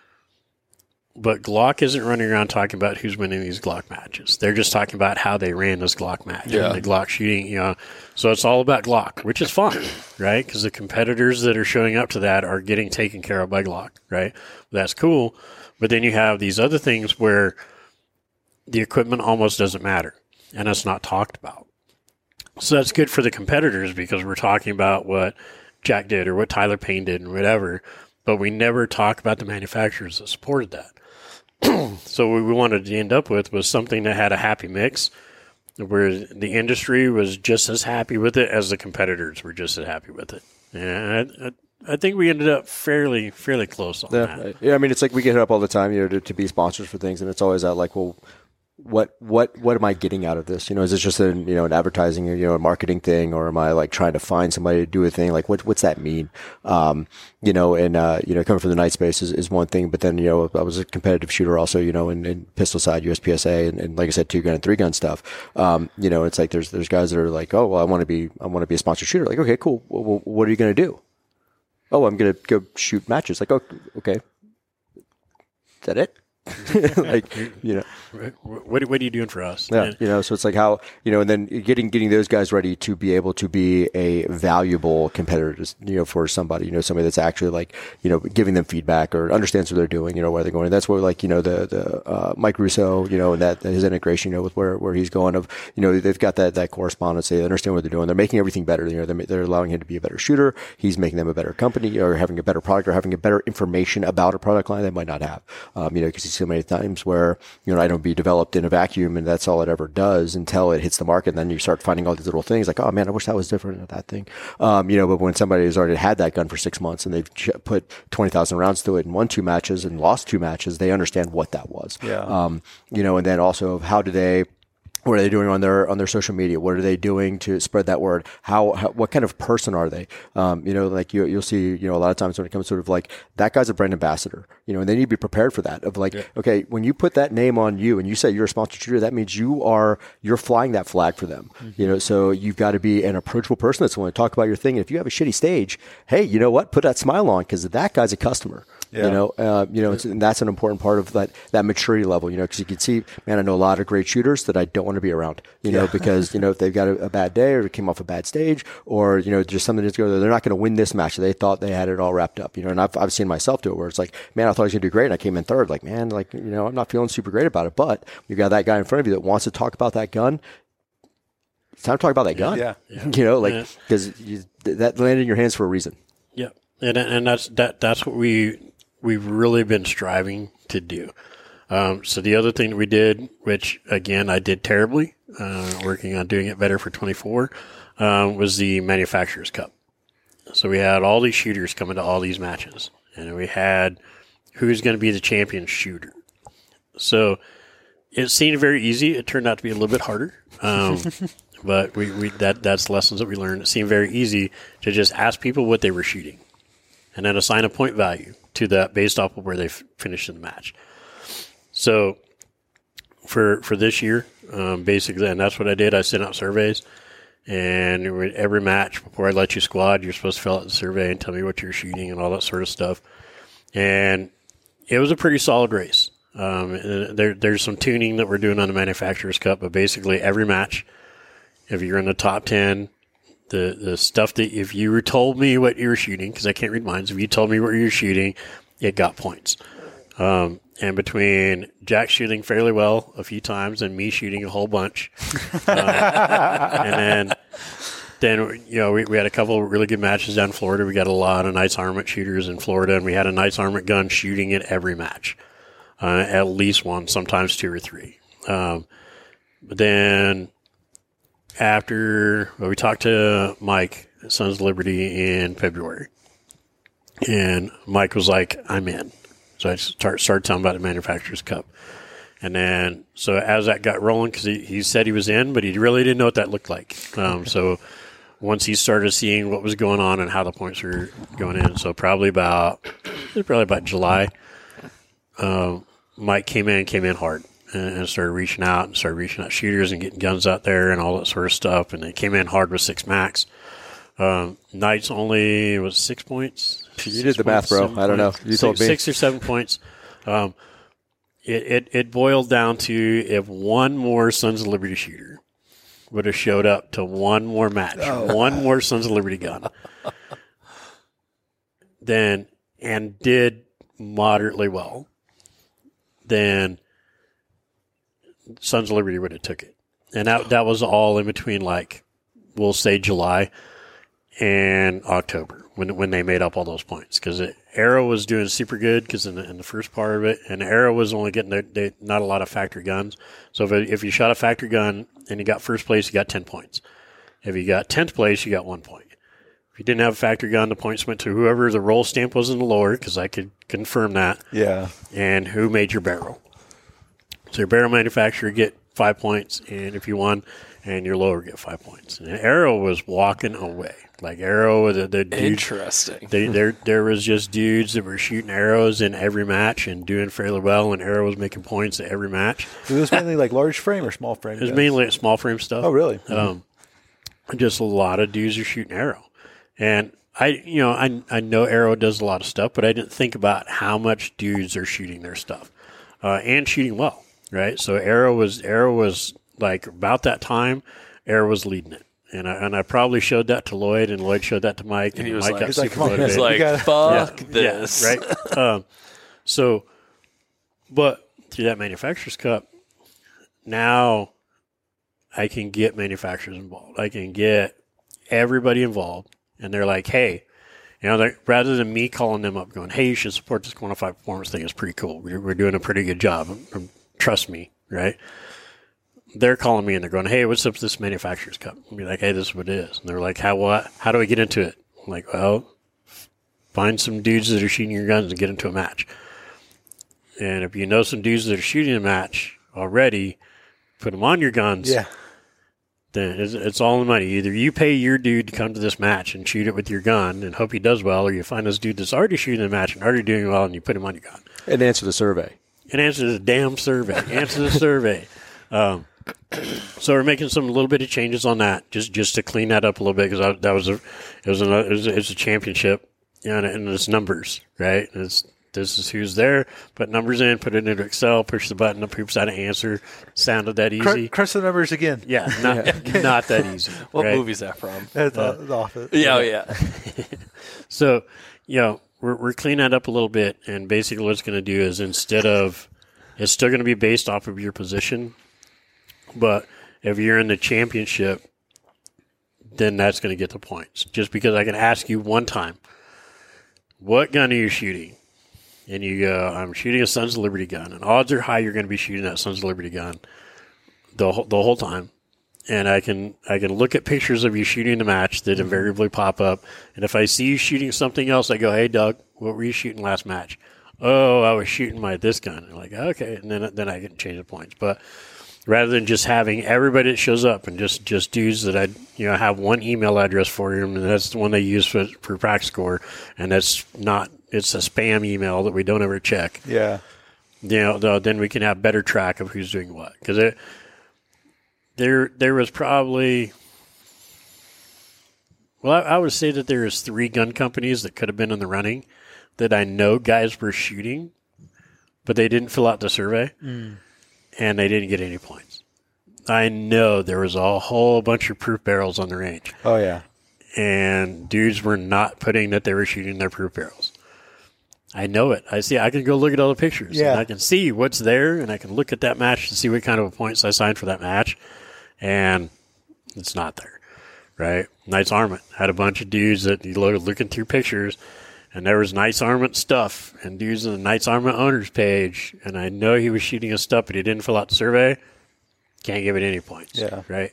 S3: but Glock isn't running around talking about who's winning these Glock matches. They're just talking about how they ran this Glock match and the Glock shooting, So it's all about Glock, which is fine, right? Because the competitors that are showing up to that are getting taken care of by Glock, right? That's cool. But then you have these other things where the equipment almost doesn't matter, and it's not talked about. So that's good for the competitors because we're talking about what Jack did or what Tyler Payne did and whatever, but we never talk about the manufacturers that supported that. So what we wanted to end up with was something that had a happy mix, where the industry was just as happy with it as the competitors were just as happy with it. And I think we ended up fairly close on that.
S1: Yeah, I mean, it's like we get hit up all the time, to be sponsors for things, and it's always that like, well, what am I getting out of this? Is this just an advertising, a marketing thing, or am I like trying to find somebody to do a thing? Like what's that mean? And coming from the night space is one thing, but then, I was a competitive shooter also, in pistol side, USPSA, and like I said, 2-gun and 3-gun stuff. It's like, there's guys that are like, oh, well, I want to be a sponsored shooter. Like, okay, cool. Well, what are you going to do? Oh, I'm going to go shoot matches. Like, oh, okay. that it? Like,
S3: what are you doing for us?
S1: Yeah, so it's like how, and then getting those guys ready to be able to be a valuable competitor, for somebody, somebody that's actually like, giving them feedback or understands what they're doing, where they're going. And that's where like, the Mike Russo, and that his integration, with where he's going of, they've got that correspondence. They understand what they're doing. They're making everything better. They're allowing him to be a better shooter. He's making them a better company or having a better product or having a better information about a product line they might not have, because he's so many times where, I don't be developed in a vacuum and that's all it ever does until it hits the market. And then you start finding all these little things like, oh man, I wish that was different than that thing. But when somebody has already had that gun for 6 months and they've put 20,000 rounds to it and won 2 matches and lost 2 matches, they understand what that was. Yeah. And then also what are they doing on their social media? What are they doing to spread that word? What kind of person are they? Like you'll see, a lot of times when it comes sort of like that guy's a brand ambassador, and they need to be prepared for that of like, okay, when you put that name on you and you say you're a sponsored shooter, that means you're flying that flag for them, so you've got to be an approachable person that's willing to talk about your thing. And if you have a shitty stage, hey, you know what? Put that smile on because that guy's a customer. Yeah. And that's an important part of that maturity level, because you can see, man, I know a lot of great shooters that I don't want to be around, because, if they've got a bad day or came off a bad stage or, just something that's going, they're not going to win this match. They thought they had it all wrapped up, and I've seen myself do it where it's like, man, I thought I was going to do great. And I came in third, like, man, like, I'm not feeling super great about it, but you got that guy in front of you that wants to talk about that gun. It's time to talk about that gun, because that landed in your hands for a reason.
S3: Yeah. And that's what we've really been striving to do. So the other thing that we did, which again I did terribly, working on doing it better for 24, was the Manufacturers Cup. So we had all these shooters coming to all these matches, and we had who's going to be the champion shooter. So it seemed very easy. It turned out to be a little bit harder. But that's lessons that we learned. It seemed very easy to just ask people what they were shooting and then assign a point value to that based off of where they finished in the match. So for this year, basically, and that's what I did. I sent out surveys, and every match before I let you squad, you're supposed to fill out the survey and tell me what you're shooting and all that sort of stuff. And it was a pretty solid race. There's some tuning that we're doing on the Manufacturers Cup, but basically every match, if you're in the top 10, the stuff that if you were told me what you were shooting, because I can't read minds, if you told me what you were shooting, it got points. And between Jack shooting fairly well a few times and me shooting a whole bunch, and then we had a couple of really good matches down in Florida. We got a lot of Knights Armament shooters in Florida, and we had a Knights Armament gun shooting at every match, at least one, sometimes 2 or 3. But then we talked to Mike at Sons of Liberty in February, and Mike was like, "I'm in." So I started telling about the Manufacturers Cup. And then, so as that got rolling, because he said he was in, but he really didn't know what that looked like. So once he started seeing what was going on and how the points were going in, so probably about July, Mike came in hard and started reaching out shooters and getting guns out there and all that sort of stuff. And they came in hard with 6 max. Knights only was 6 points.
S1: You did the math, bro. I don't know. You told me
S3: 6 or 7 points. It boiled down to if one more Sons of Liberty shooter would have showed up to one more match, one more Sons of Liberty gun, and did moderately well, then Sons of Liberty would have took it. And that was all in between, like, we'll say July and October when they made up all those points, because Arrow was doing super good because in the first part of it, and Arrow was only getting not a lot of factory guns. So if you shot a factory gun and you got first place, you got 10 points. If you got 10th place, you got 1 point. If you didn't have a factory gun, the points went to whoever the roll stamp was in the lower, because I could confirm that.
S2: Yeah.
S3: And who made your barrel. So your barrel manufacturer get 5 points, and if you won, and your lower get 5 points. And Arrow was walking away. Like Arrow, the dudes,
S6: interesting.
S3: There was just dudes that were shooting arrows in every match and doing fairly well, and Arrow was making points at every match.
S2: It was mainly like large frame or small frame?
S3: It was mainly small frame stuff.
S2: Oh, really?
S3: Just a lot of dudes are shooting Arrow. And I know Arrow does a lot of stuff, but I didn't think about how much dudes are shooting their stuff. and shooting well, right? So Arrow was like about that time, Arrow was leading it. And I probably showed that to Lloyd, and Lloyd showed that to Mike, and Mike got super motivated.
S6: He's like, fuck this.
S3: Yeah, right? But through that Manufacturers Cup, now I can get manufacturers involved. I can get everybody involved, and they're like, hey, rather than me calling them up going, hey, you should support this Quantified Performance thing. It's pretty cool. We're doing a pretty good job. Trust me, right? They're calling me and they're going, hey, what's up with this Manufacturers Cup? I'll be like, hey, this is what it is. And they're like, how do I get into it? I'm like, well, find some dudes that are shooting your guns and get into a match. And if you know some dudes that are shooting a match already, put them on your guns.
S2: Yeah.
S3: Then it's all in the money. Either you pay your dude to come to this match and shoot it with your gun and hope he does well, or you find this dude that's already shooting the match and already doing well and you put him on your gun.
S1: And answer the survey.
S3: And answer the damn survey. Answer the survey. So we're making some little bit of changes on that, just to clean that up a little bit, because it's a championship, and it's numbers, right? This is who's there. Put numbers in, put it into Excel, push the button, approves how to answer. Sounded that easy.
S2: Crush the numbers again.
S3: Yeah, not that easy.
S6: What
S3: right?
S6: movie is that from?
S2: It's The Office.
S6: Yeah.
S3: So, we're cleaning that up a little bit, and basically what it's going to do is instead of, it's still going to be based off of your position. But if you're in the championship, then that's going to get the points. Just because I can ask you one time, what gun are you shooting? And you go, I'm shooting a Sons of Liberty gun. And odds are high you're going to be shooting that Sons of Liberty gun the whole time. And I can look at pictures of you shooting the match that invariably pop up. And if I see you shooting something else, I go, hey, Doug, what were you shooting last match? Oh, I was shooting this gun. And like, okay. And then I can change the points. But rather than just having everybody that shows up and just dudes that I have one email address for them, and that's the one they use for practice score, and it's a spam email that we don't ever check.
S2: Yeah.
S3: Then we can have better track of who's doing what. Because there was probably, I would say that there was 3 gun companies that could have been in the running that I know guys were shooting, but they didn't fill out the survey. And they didn't get any points. I know there was a whole bunch of proof barrels on the range.
S2: Oh, yeah.
S3: And dudes were not putting that they were shooting their proof barrels. I know it. I can go look at all the pictures.
S2: Yeah.
S3: And I can see what's there, and I can look at that match and see what kind of points I signed for that match. And it's not there, right? Knights Armament had a bunch of dudes that you looking through pictures, and there was Knights Armament stuff and dudes on the Knights Armament owners page, and I know he was shooting his stuff, but he didn't fill out the survey. Can't give it any points. Yeah. Right.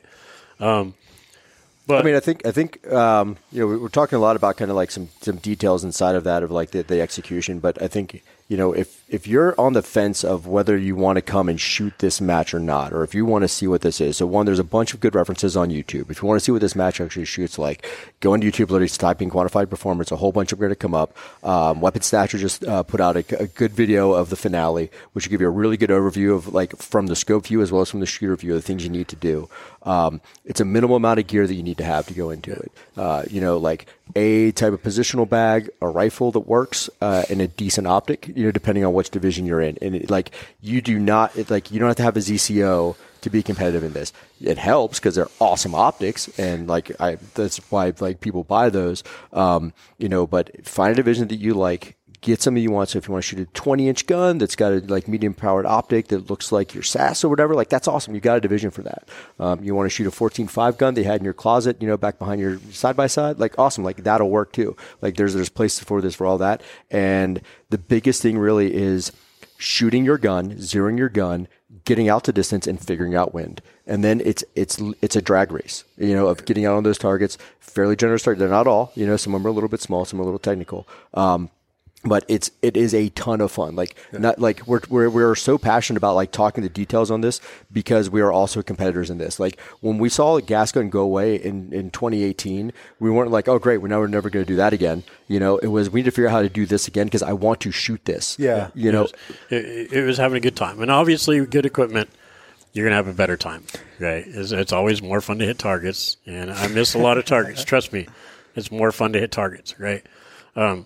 S1: But I think we're talking a lot about kind of like some details inside of that of like the execution, but I think if you're on the fence of whether you want to come and shoot this match or not, or if you want to see what this is. So one, there's a bunch of good references on YouTube. If you want to see what this match actually shoots like, go into YouTube, literally type in Quantified Performance. A whole bunch of them are going to come up. Weapon Snatcher just put out a good video of the finale, which will give you a really good overview of like from the scope view as well as from the shooter view of the things you need to do. It's a minimal amount of gear that you need to have to go into it. Like a type of positional bag, a rifle that works, and a decent optic, depending on which division you're in. And you don't have to have a ZCO to be competitive in this. It helps because they're awesome optics, and that's why people buy those. But find a division that you like. Get something you want. So if you want to shoot a 20-inch gun that's got a medium-powered optic that looks like your SAS or whatever, that's awesome. You got a division for that. You want to shoot a 14.5 gun they had in your closet, back behind your side-by-side, awesome. That'll work too. There's places for this for all that. And the biggest thing really is shooting your gun, zeroing your gun, getting out to distance, and figuring out wind. And then it's a drag race, of getting out on those targets. Fairly generous targets. They're not all. Some of them are a little bit small, some are a little technical. But it is a ton of fun. We're so passionate about talking the details on this because we are also competitors in this. When we saw gas gun go away in 2018, we weren't like, oh great, we're never going to do that again. It was we need to figure out how to do this again because I want to shoot this.
S2: Yeah.
S3: It was having a good time, and obviously good equipment. You're gonna have a better time, right? It's always more fun to hit targets, and I miss a lot of targets. Trust me, it's more fun to hit targets, right?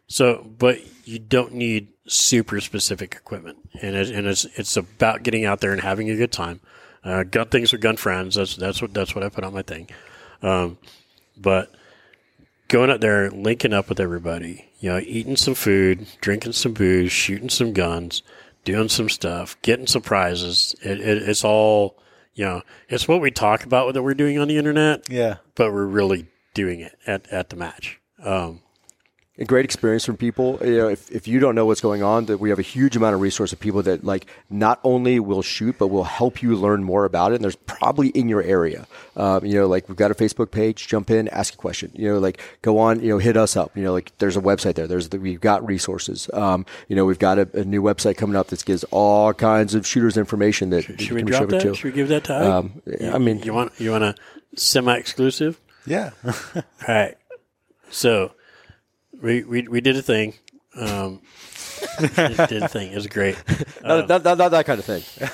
S3: But you don't need super specific equipment, and it's about getting out there and having a good time. Gun things with gun friends. That's what I put on my thing. But going out there, linking up with everybody, eating some food, drinking some booze, shooting some guns, doing some stuff, getting some prizes. It's all, it's what we talk about that we're doing on the internet.
S2: Yeah.
S3: But we're really doing it at the match.
S1: A great experience from people. If you don't know what's going on, that we have a huge amount of resource of people that not only will shoot, but will help you learn more about it. And there's probably in your area. We've got a Facebook page. Jump in, ask a question. Go on. Hit us up. There's a website there. We've got resources. We've got a new website coming up that gives all kinds of shooters information that
S3: should we drop that? To. Should we give that to? You want a semi-exclusive?
S2: Yeah.
S3: All right. So. We did a thing. Did a thing. It was great.
S1: Not that kind of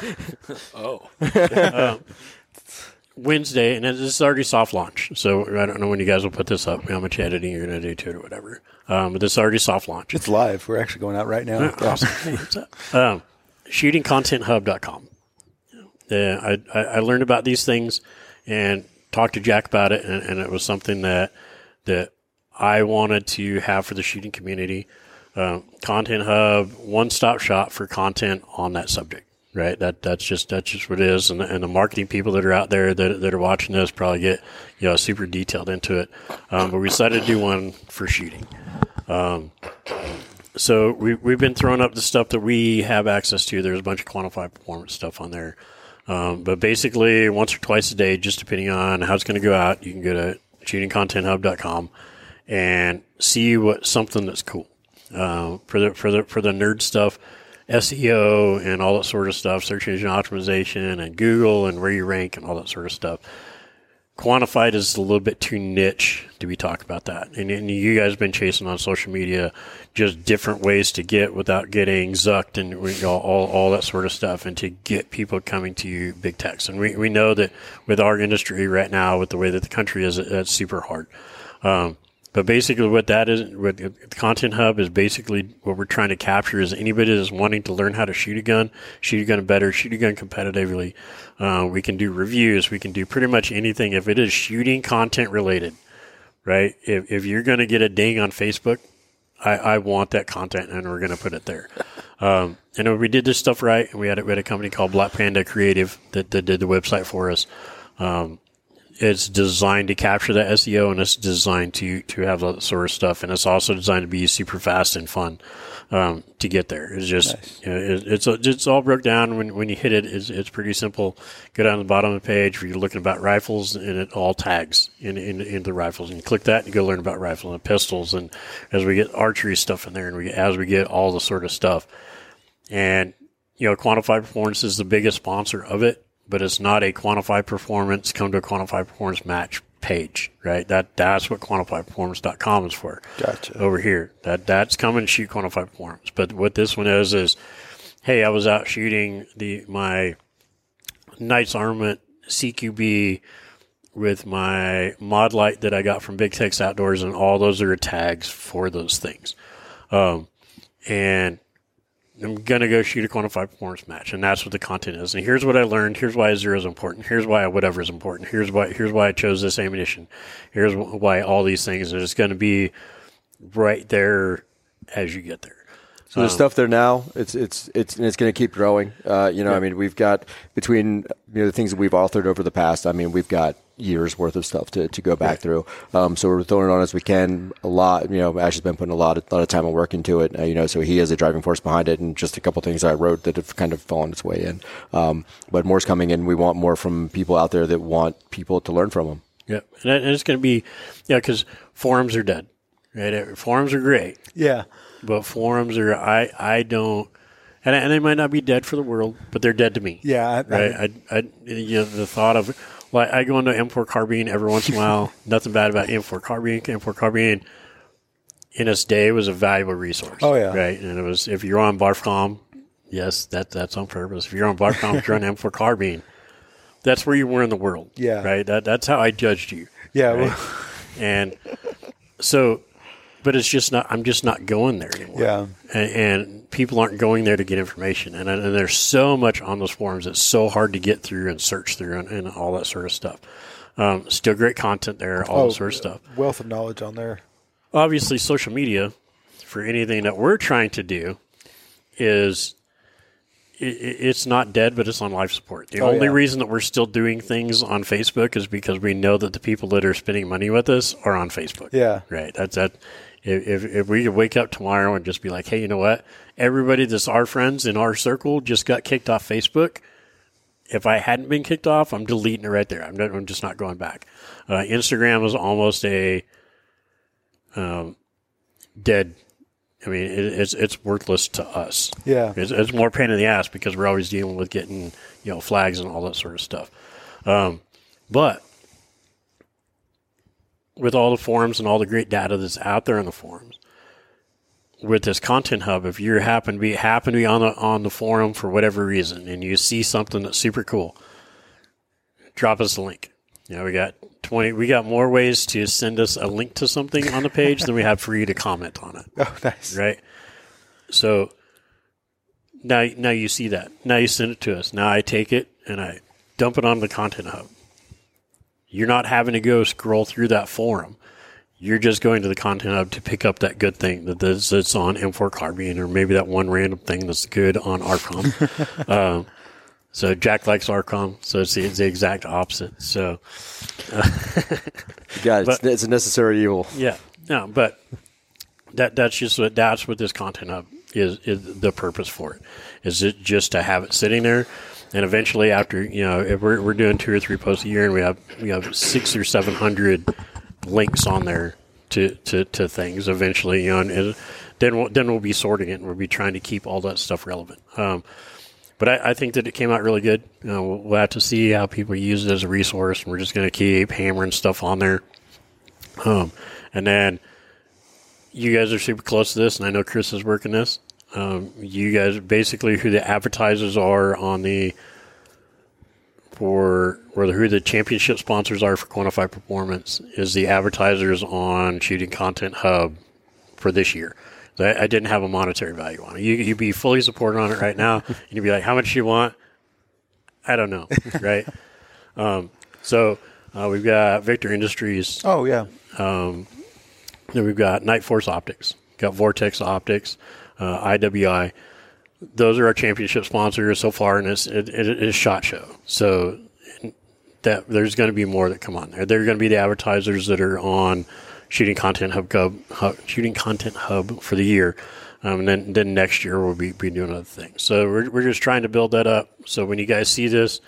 S1: thing.
S3: Wednesday, and this is already soft launch. So I don't know when you guys will put this up, how much editing you're going to do to it or whatever. But this is already soft launch.
S2: It's live. We're actually going out right now.
S3: Awesome. Shootingcontenthub.com. I learned about these things and talked to Jack about it, and it was something that I wanted to have for the shooting community. Content Hub, one-stop shop for content on that subject, right? That's just what it is. And the marketing people that are out there that are watching this probably get super detailed into it. But we decided to do one for shooting. So we've been throwing up the stuff that we have access to. There's a bunch of quantified performance stuff on there. But basically, once or twice a day, just depending on how it's going to go out, you can go to shootingcontenthub.com and see something that's cool for the nerd stuff, SEO and all that sort of stuff, search engine optimization and Google and where you rank and all that sort of stuff. Quantified is a little bit too niche to be talking about that, and you guys have been chasing on social media just different ways to get without getting zucked and all that sort of stuff, and to get people coming to you big text. And we know that with our industry right now, with the way that the country is, that's super hard. But basically what that is, what the Content Hub is basically what we're trying to capture is anybody that's wanting to learn how to shoot a gun better, shoot a gun competitively. We can do reviews. We can do pretty much anything if it is shooting content related, right? If you're going to get a ding on Facebook, I want that content and we're going to put it there. And we did this stuff right, and we had a company called Black Panda Creative that did the website for us. It's designed to capture that SEO, and it's designed to have that sort of stuff. And it's also designed to be super fast and fun to get there. It's just nice. It's all broke down. When you hit it, it's pretty simple. Go down to the bottom of the page where you're looking about rifles, and it all tags in the rifles. And you click that, and you go learn about rifles and pistols. And as we get archery stuff in there, and as we get all the sort of stuff, and Quantified Performance is the biggest sponsor of it. But it's not a Quantified Performance, come to a Quantified Performance match page, right? That's what quantifiedperformance.com is for.
S2: Gotcha.
S3: Over here. That's come and shoot Quantified Performance. But what this one is, hey, I was out shooting my Knight's Armament CQB with my mod light that I got from Big Tex Outdoors, and all those are tags for those things. And I'm going to go shoot a Quantified Performance match, and that's what the content is. And here's what I learned. Here's why zero is important. Here's why whatever is important. Here's why I chose this ammunition. Here's why all these things. And it's going to be right there as you get there.
S1: So there's stuff there now. It's going to keep growing. I mean, we've got between the things that we've authored over the past. I mean, we've got years worth of stuff to go back through. So we're throwing it on as we can. A lot. Ash has been putting a lot of time and work into it. So he is a driving force behind it, and just a couple things I wrote that have kind of fallen its way in. But more's coming in. We want more from people out there that want people to learn from them.
S3: Yeah, and it's going to be because forums are dead. Right? Forums are great.
S2: Yeah. But
S3: forums are, I don't, and they might not be dead for the world, but they're dead to me.
S2: Yeah.
S3: Right. The thought of, I go into M4 Carbine every once in a while. Nothing bad about M4 Carbine. M4 Carbine in its day was a valuable resource.
S2: Oh, yeah.
S3: Right. And it was, if you're on BARFCOM, yes, that's on purpose. If you're on BARFCOM, you're on M4 Carbine. That's where you were in the world.
S2: Yeah.
S3: Right. That's how I judged you.
S2: Yeah.
S3: Right? And so, But it's just not. I'm just not going there anymore.
S2: Yeah,
S3: and people aren't going there to get information. And there's so much on those forums. It's so hard to get through and search through and all that sort of stuff. Still great content there, all that sort of stuff.
S2: Wealth of knowledge on there.
S3: Obviously, social media for anything that we're trying to do is it's not dead, but it's on life support. The only reason that we're still doing things on Facebook is because we know that the people that are spending money with us are on Facebook.
S2: Yeah,
S3: right. That's that. If we could wake up tomorrow and just be like, hey, you know what? Everybody that's our friends in our circle just got kicked off Facebook. If I hadn't been kicked off, I'm deleting it right there. I'm just not going back. Instagram is almost a dead. I mean, it's worthless to us.
S2: Yeah,
S3: it's more pain in the ass because we're always dealing with getting flags and all that sort of stuff. But with all the forums and all the great data that's out there in the forums, with this content hub, if you happen to be on the forum for whatever reason and you see something that's super cool, drop us a link. We got more ways to send us a link to something on the page than we have for you to comment on it.
S2: Oh, nice.
S3: Right? So now you see that. Now you send it to us. Now I take it and I dump it on the content hub. You're not having to go scroll through that forum. You're just going to the content hub to pick up that good thing that's on M4 Carbine, or maybe that one random thing that's good on ARCOM. So Jack likes ARCOM, so it's the exact opposite. So,
S1: it's a necessary evil.
S3: Yeah, no, but that's what this content hub is the purpose for it. Is it just to have it sitting there? And eventually, after if we're doing 2 or 3 posts a year, and we have 600 or 700 links on there to things. Eventually, and then we'll be sorting it, and we'll be trying to keep all that stuff relevant. But I think that it came out really good. We'll have to see how people use it as a resource, and we're just going to keep hammering stuff on there. And then you guys are super close to this, and I know Chris is working this. You guys basically who the advertisers are on who the championship sponsors are for Quantified Performance is the advertisers on Shooting Content Hub for this year. I didn't have a monetary value on it. You'd be fully supported on it right now, and you'd be like, how much do you want? I don't know, right? So we've got Victor Industries.
S2: Oh, yeah.
S3: Then we've got Night Force Optics, got Vortex Optics, IWI. Those are our championship sponsors so far, and it is SHOT Show. So that there's going to be more that come on there. They're going to be the advertisers that are on Shooting Content Hub for the year, and then next year we'll be doing other things. So we're just trying to build that up. So when you guys see this,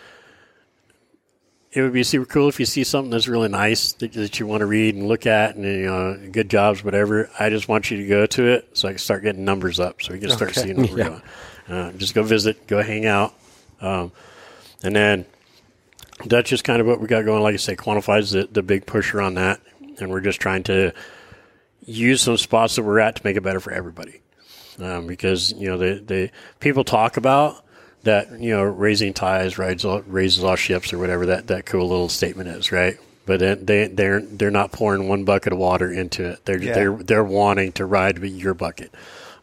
S3: it would be super cool if you see something that's really nice that you want to read and look at, and good jobs, whatever. I just want you to go to it so I can start getting numbers up, so we can start seeing what we're doing. Just go visit, go hang out, and then that's just kind of what we got going. Like I say, Quantified's the big pusher on that. And we're just trying to use some spots that we're at to make it better for everybody. Because, the people talk about that, raising ties raises all ships or whatever that cool little statement is, right? But they're not pouring one bucket of water into it. They're wanting to ride with your bucket.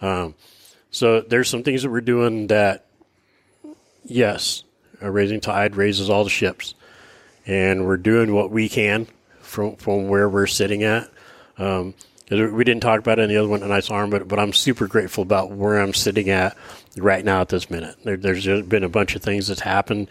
S3: So there's some things that we're doing that, yes, a raising tide raises all the ships. And we're doing what we can from where we're sitting at. We didn't talk about it in the other one, and I saw him, but I'm super grateful about where I'm sitting at right now at this minute. There's been a bunch of things that's happened,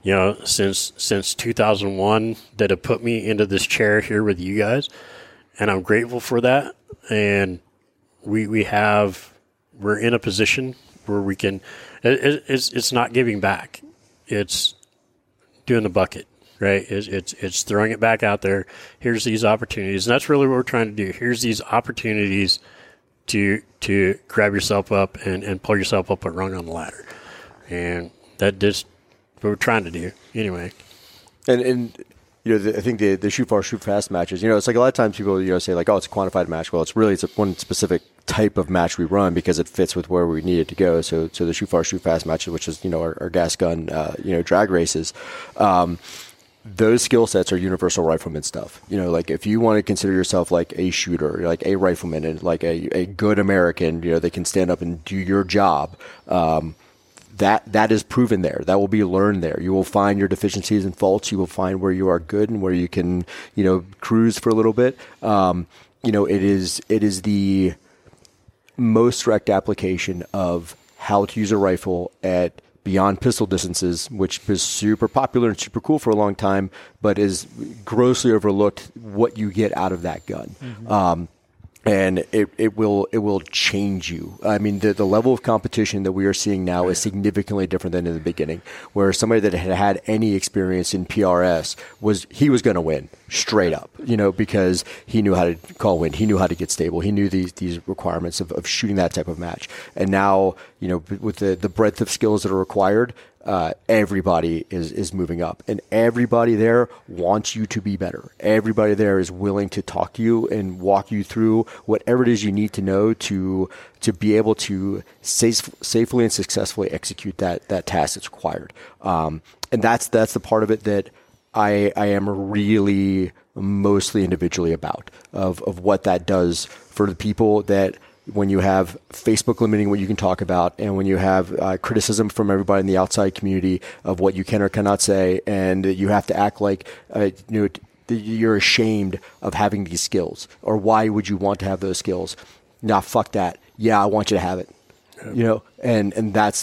S3: since 2001 that have put me into this chair here with you guys, and I'm grateful for that. And we're in a position where we can. It's not giving back. It's doing the bucket. Right, it's throwing it back out there. Here's these opportunities, and that's really what we're trying to do. Here's these opportunities to grab yourself up and pull yourself up a rung on the ladder, and that just what we're trying to do anyway.
S1: And I think the shoot far, shoot fast matches. It's like a lot of times people say like, oh, it's a quantified match. Well, it's one specific type of match we run because it fits with where we need it to go. So the shoot far, shoot fast matches, which is our gas gun drag races. those skill sets are universal rifleman stuff. You know, like if you want to consider yourself like a shooter, like a rifleman, and like a good American, you know, that can stand up and do your job. That is proven there. That will be learned there. You will find your deficiencies and faults. You will find where you are good and where you can, you know, cruise for a little bit. You know, it is the most direct application of how to use a rifle at beyond pistol distances, which was super popular and super cool for a long time, but is grossly overlooked what you get out of that gun. Mm-hmm. And it will change you. I mean, the level of competition that we are seeing now is significantly different than in the beginning, where somebody that had any experience in PRS was going to win straight up, you know, because he knew how to call wind, he knew how to get stable, he knew these requirements of shooting that type of match. And now, you know, with the breadth of skills that are required, everybody is moving up, and everybody there wants you to be better. Everybody there is willing to talk to you and walk you through whatever it is you need to know to be able to safely and successfully execute that task that's required. And that's the part of it that I am really mostly individually about of what that does for the people that, when you have Facebook limiting what you can talk about, and when you have criticism from everybody in the outside community of what you can or cannot say, and you have to act like you're ashamed of having these skills, or why would you want to have those skills? Nah, fuck that. Yeah, I want you to have it. Yeah. You know, and that's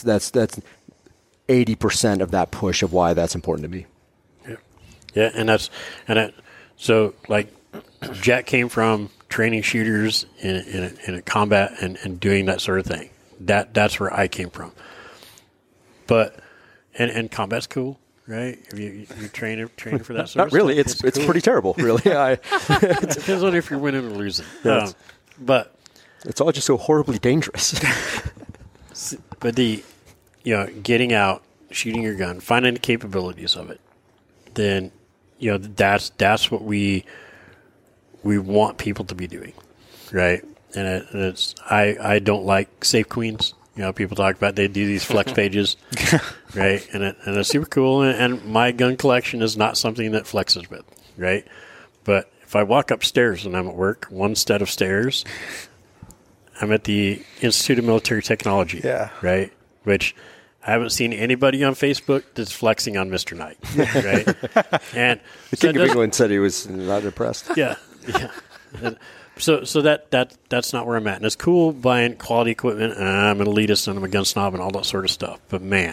S1: 80% of that push of why that's important to me.
S3: Yeah, so like Jack came from training shooters in a combat and doing that sort of thing. That's where I came from. But and combat's cool, right? If you train for that sort
S1: Not
S3: of
S1: really.
S3: stuff.
S1: It's cool. Pretty terrible, really.
S3: It depends on if you're winning or losing.
S1: Yeah,
S3: but
S1: it's all just so horribly dangerous.
S3: But getting out, shooting your gun, finding the capabilities of it, then that's what we want people to be doing, right? And it's I don't like safe queens. You know, people talk about they do these flex pages, right? And it's super cool. And my gun collection is not something that flexes with, right? But if I walk upstairs when I'm at work, one set of stairs, I'm at the Institute of Military Technology, right? Which I haven't seen anybody on Facebook that's flexing on Mr. Knight, right? And
S1: the King of England said he was not impressed.
S3: Yeah. So that's not where I'm at. And it's cool buying quality equipment, and I'm an elitist and I'm a gun snob and all that sort of stuff. But man,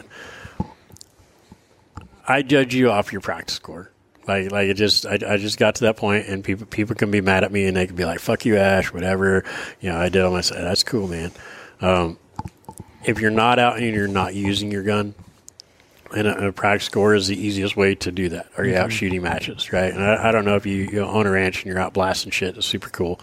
S3: I judge you off your practice score. I just got to that point, and people can be mad at me, and they can be like, "Fuck you, Ash," whatever. You know, I did on my side. That's cool, man. If you're not out and you're not using your gun, and a practice score is the easiest way to do that. Or you're out shooting matches, right? And I don't know if you own a ranch and you're out blasting shit. It's super cool.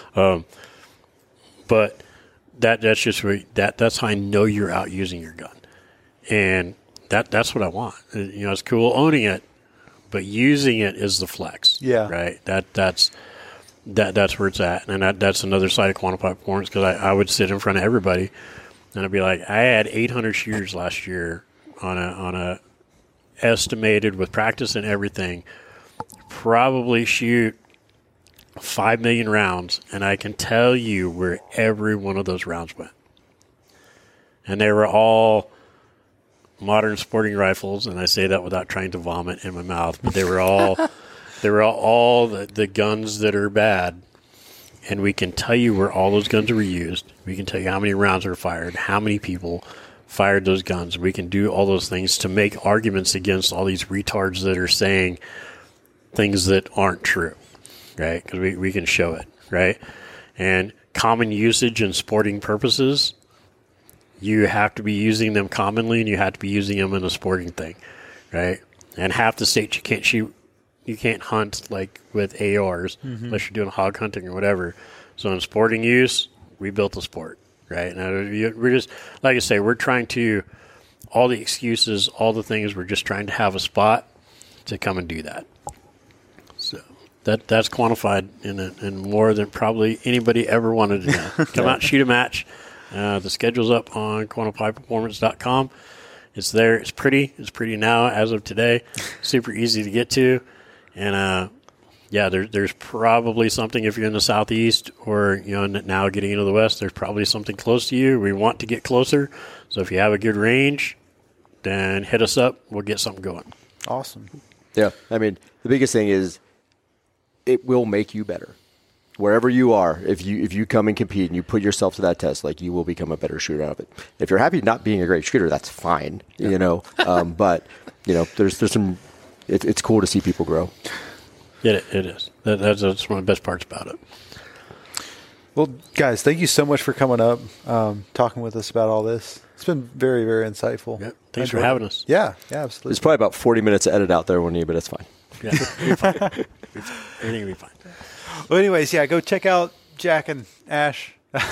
S3: But that's just that's how I know you're out using your gun. And that's what I want. You know, it's cool owning it, but using it is the flex.
S2: Yeah.
S3: Right? That's where it's at. And that's another side of Quantified Performance, because I would sit in front of everybody and I'd be like, I had 800 shooters last year on a estimated, with practice and everything, probably shoot 5 million rounds, and I can tell you where every one of those rounds went. And they were all modern sporting rifles, and I say that without trying to vomit in my mouth, but they were all the guns that are bad. And we can tell you where all those guns were used. We can tell you how many rounds were fired, how many people fired those guns. We can do all those things to make arguments against all these retards that are saying things that aren't true, right? Because we can show it, right? And common usage and sporting purposes, you have to be using them commonly, and you have to be using them in a sporting thing, right? And half the states you can't hunt like with ARs unless you're doing hog hunting or whatever. So in sporting use, we built a sport, right? Now we're just, like I say, we're trying to, all the excuses, all the things, we're just trying to have a spot to come and do that. So that's quantified in more than probably anybody ever wanted to know. Come out and shoot a match. The schedule's up on quantifiedperformance.com. It's there. It's pretty. It's pretty now as of today. Super easy to get to. And, there's probably something if you're in the southeast or, now getting into the west, there's probably something close to you. We want to get closer. So if you have a good range, then hit us up. We'll get something going.
S2: Awesome.
S1: Yeah. I mean, the biggest thing is it will make you better. Wherever you are, if you come and compete and you put yourself to that test, like, you will become a better shooter out of it. If you're happy not being a great shooter, that's fine, but there's some. It's cool to see people grow.
S3: It is. That's one of the best parts about it.
S2: Well, guys, thank you so much for coming up, talking with us about all this. It's been very, very insightful.
S3: Yeah, thanks for having us.
S2: Yeah, absolutely.
S1: There's probably about 40 minutes to edit out there when you, but it's fine.
S3: Yeah, everything will be fine.
S2: Well, anyways, go check out Jack and Ash.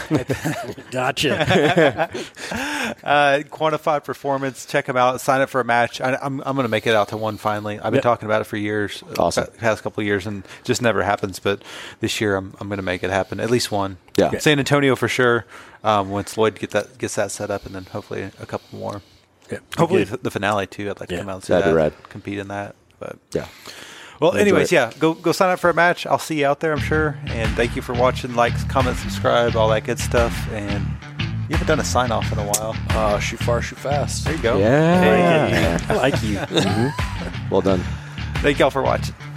S3: Gotcha.
S2: Quantified Performance. Check them out. Sign up for a match. I'm going to make it out to one finally. I've been talking about it for years.
S1: Awesome.
S2: Past couple of years, and just never happens. But this year, I'm going to make it happen. At least one.
S1: Yeah.
S2: San Antonio for sure. Once Lloyd gets that set up, and then hopefully a couple more.
S3: Yeah.
S2: Hopefully the finale too. I'd like to come out and see
S1: that'd be rad.
S2: Compete in that. But
S1: yeah.
S2: Well, anyways, go sign up for a match. I'll see you out there, I'm sure. And thank you for watching. Like, comment, subscribe, all that good stuff. And you haven't done a sign off in a while.
S6: Shoot far, shoot fast.
S2: There you go.
S1: Yeah.
S3: I like you.
S1: Mm-hmm. Well done.
S2: Thank y'all for watching.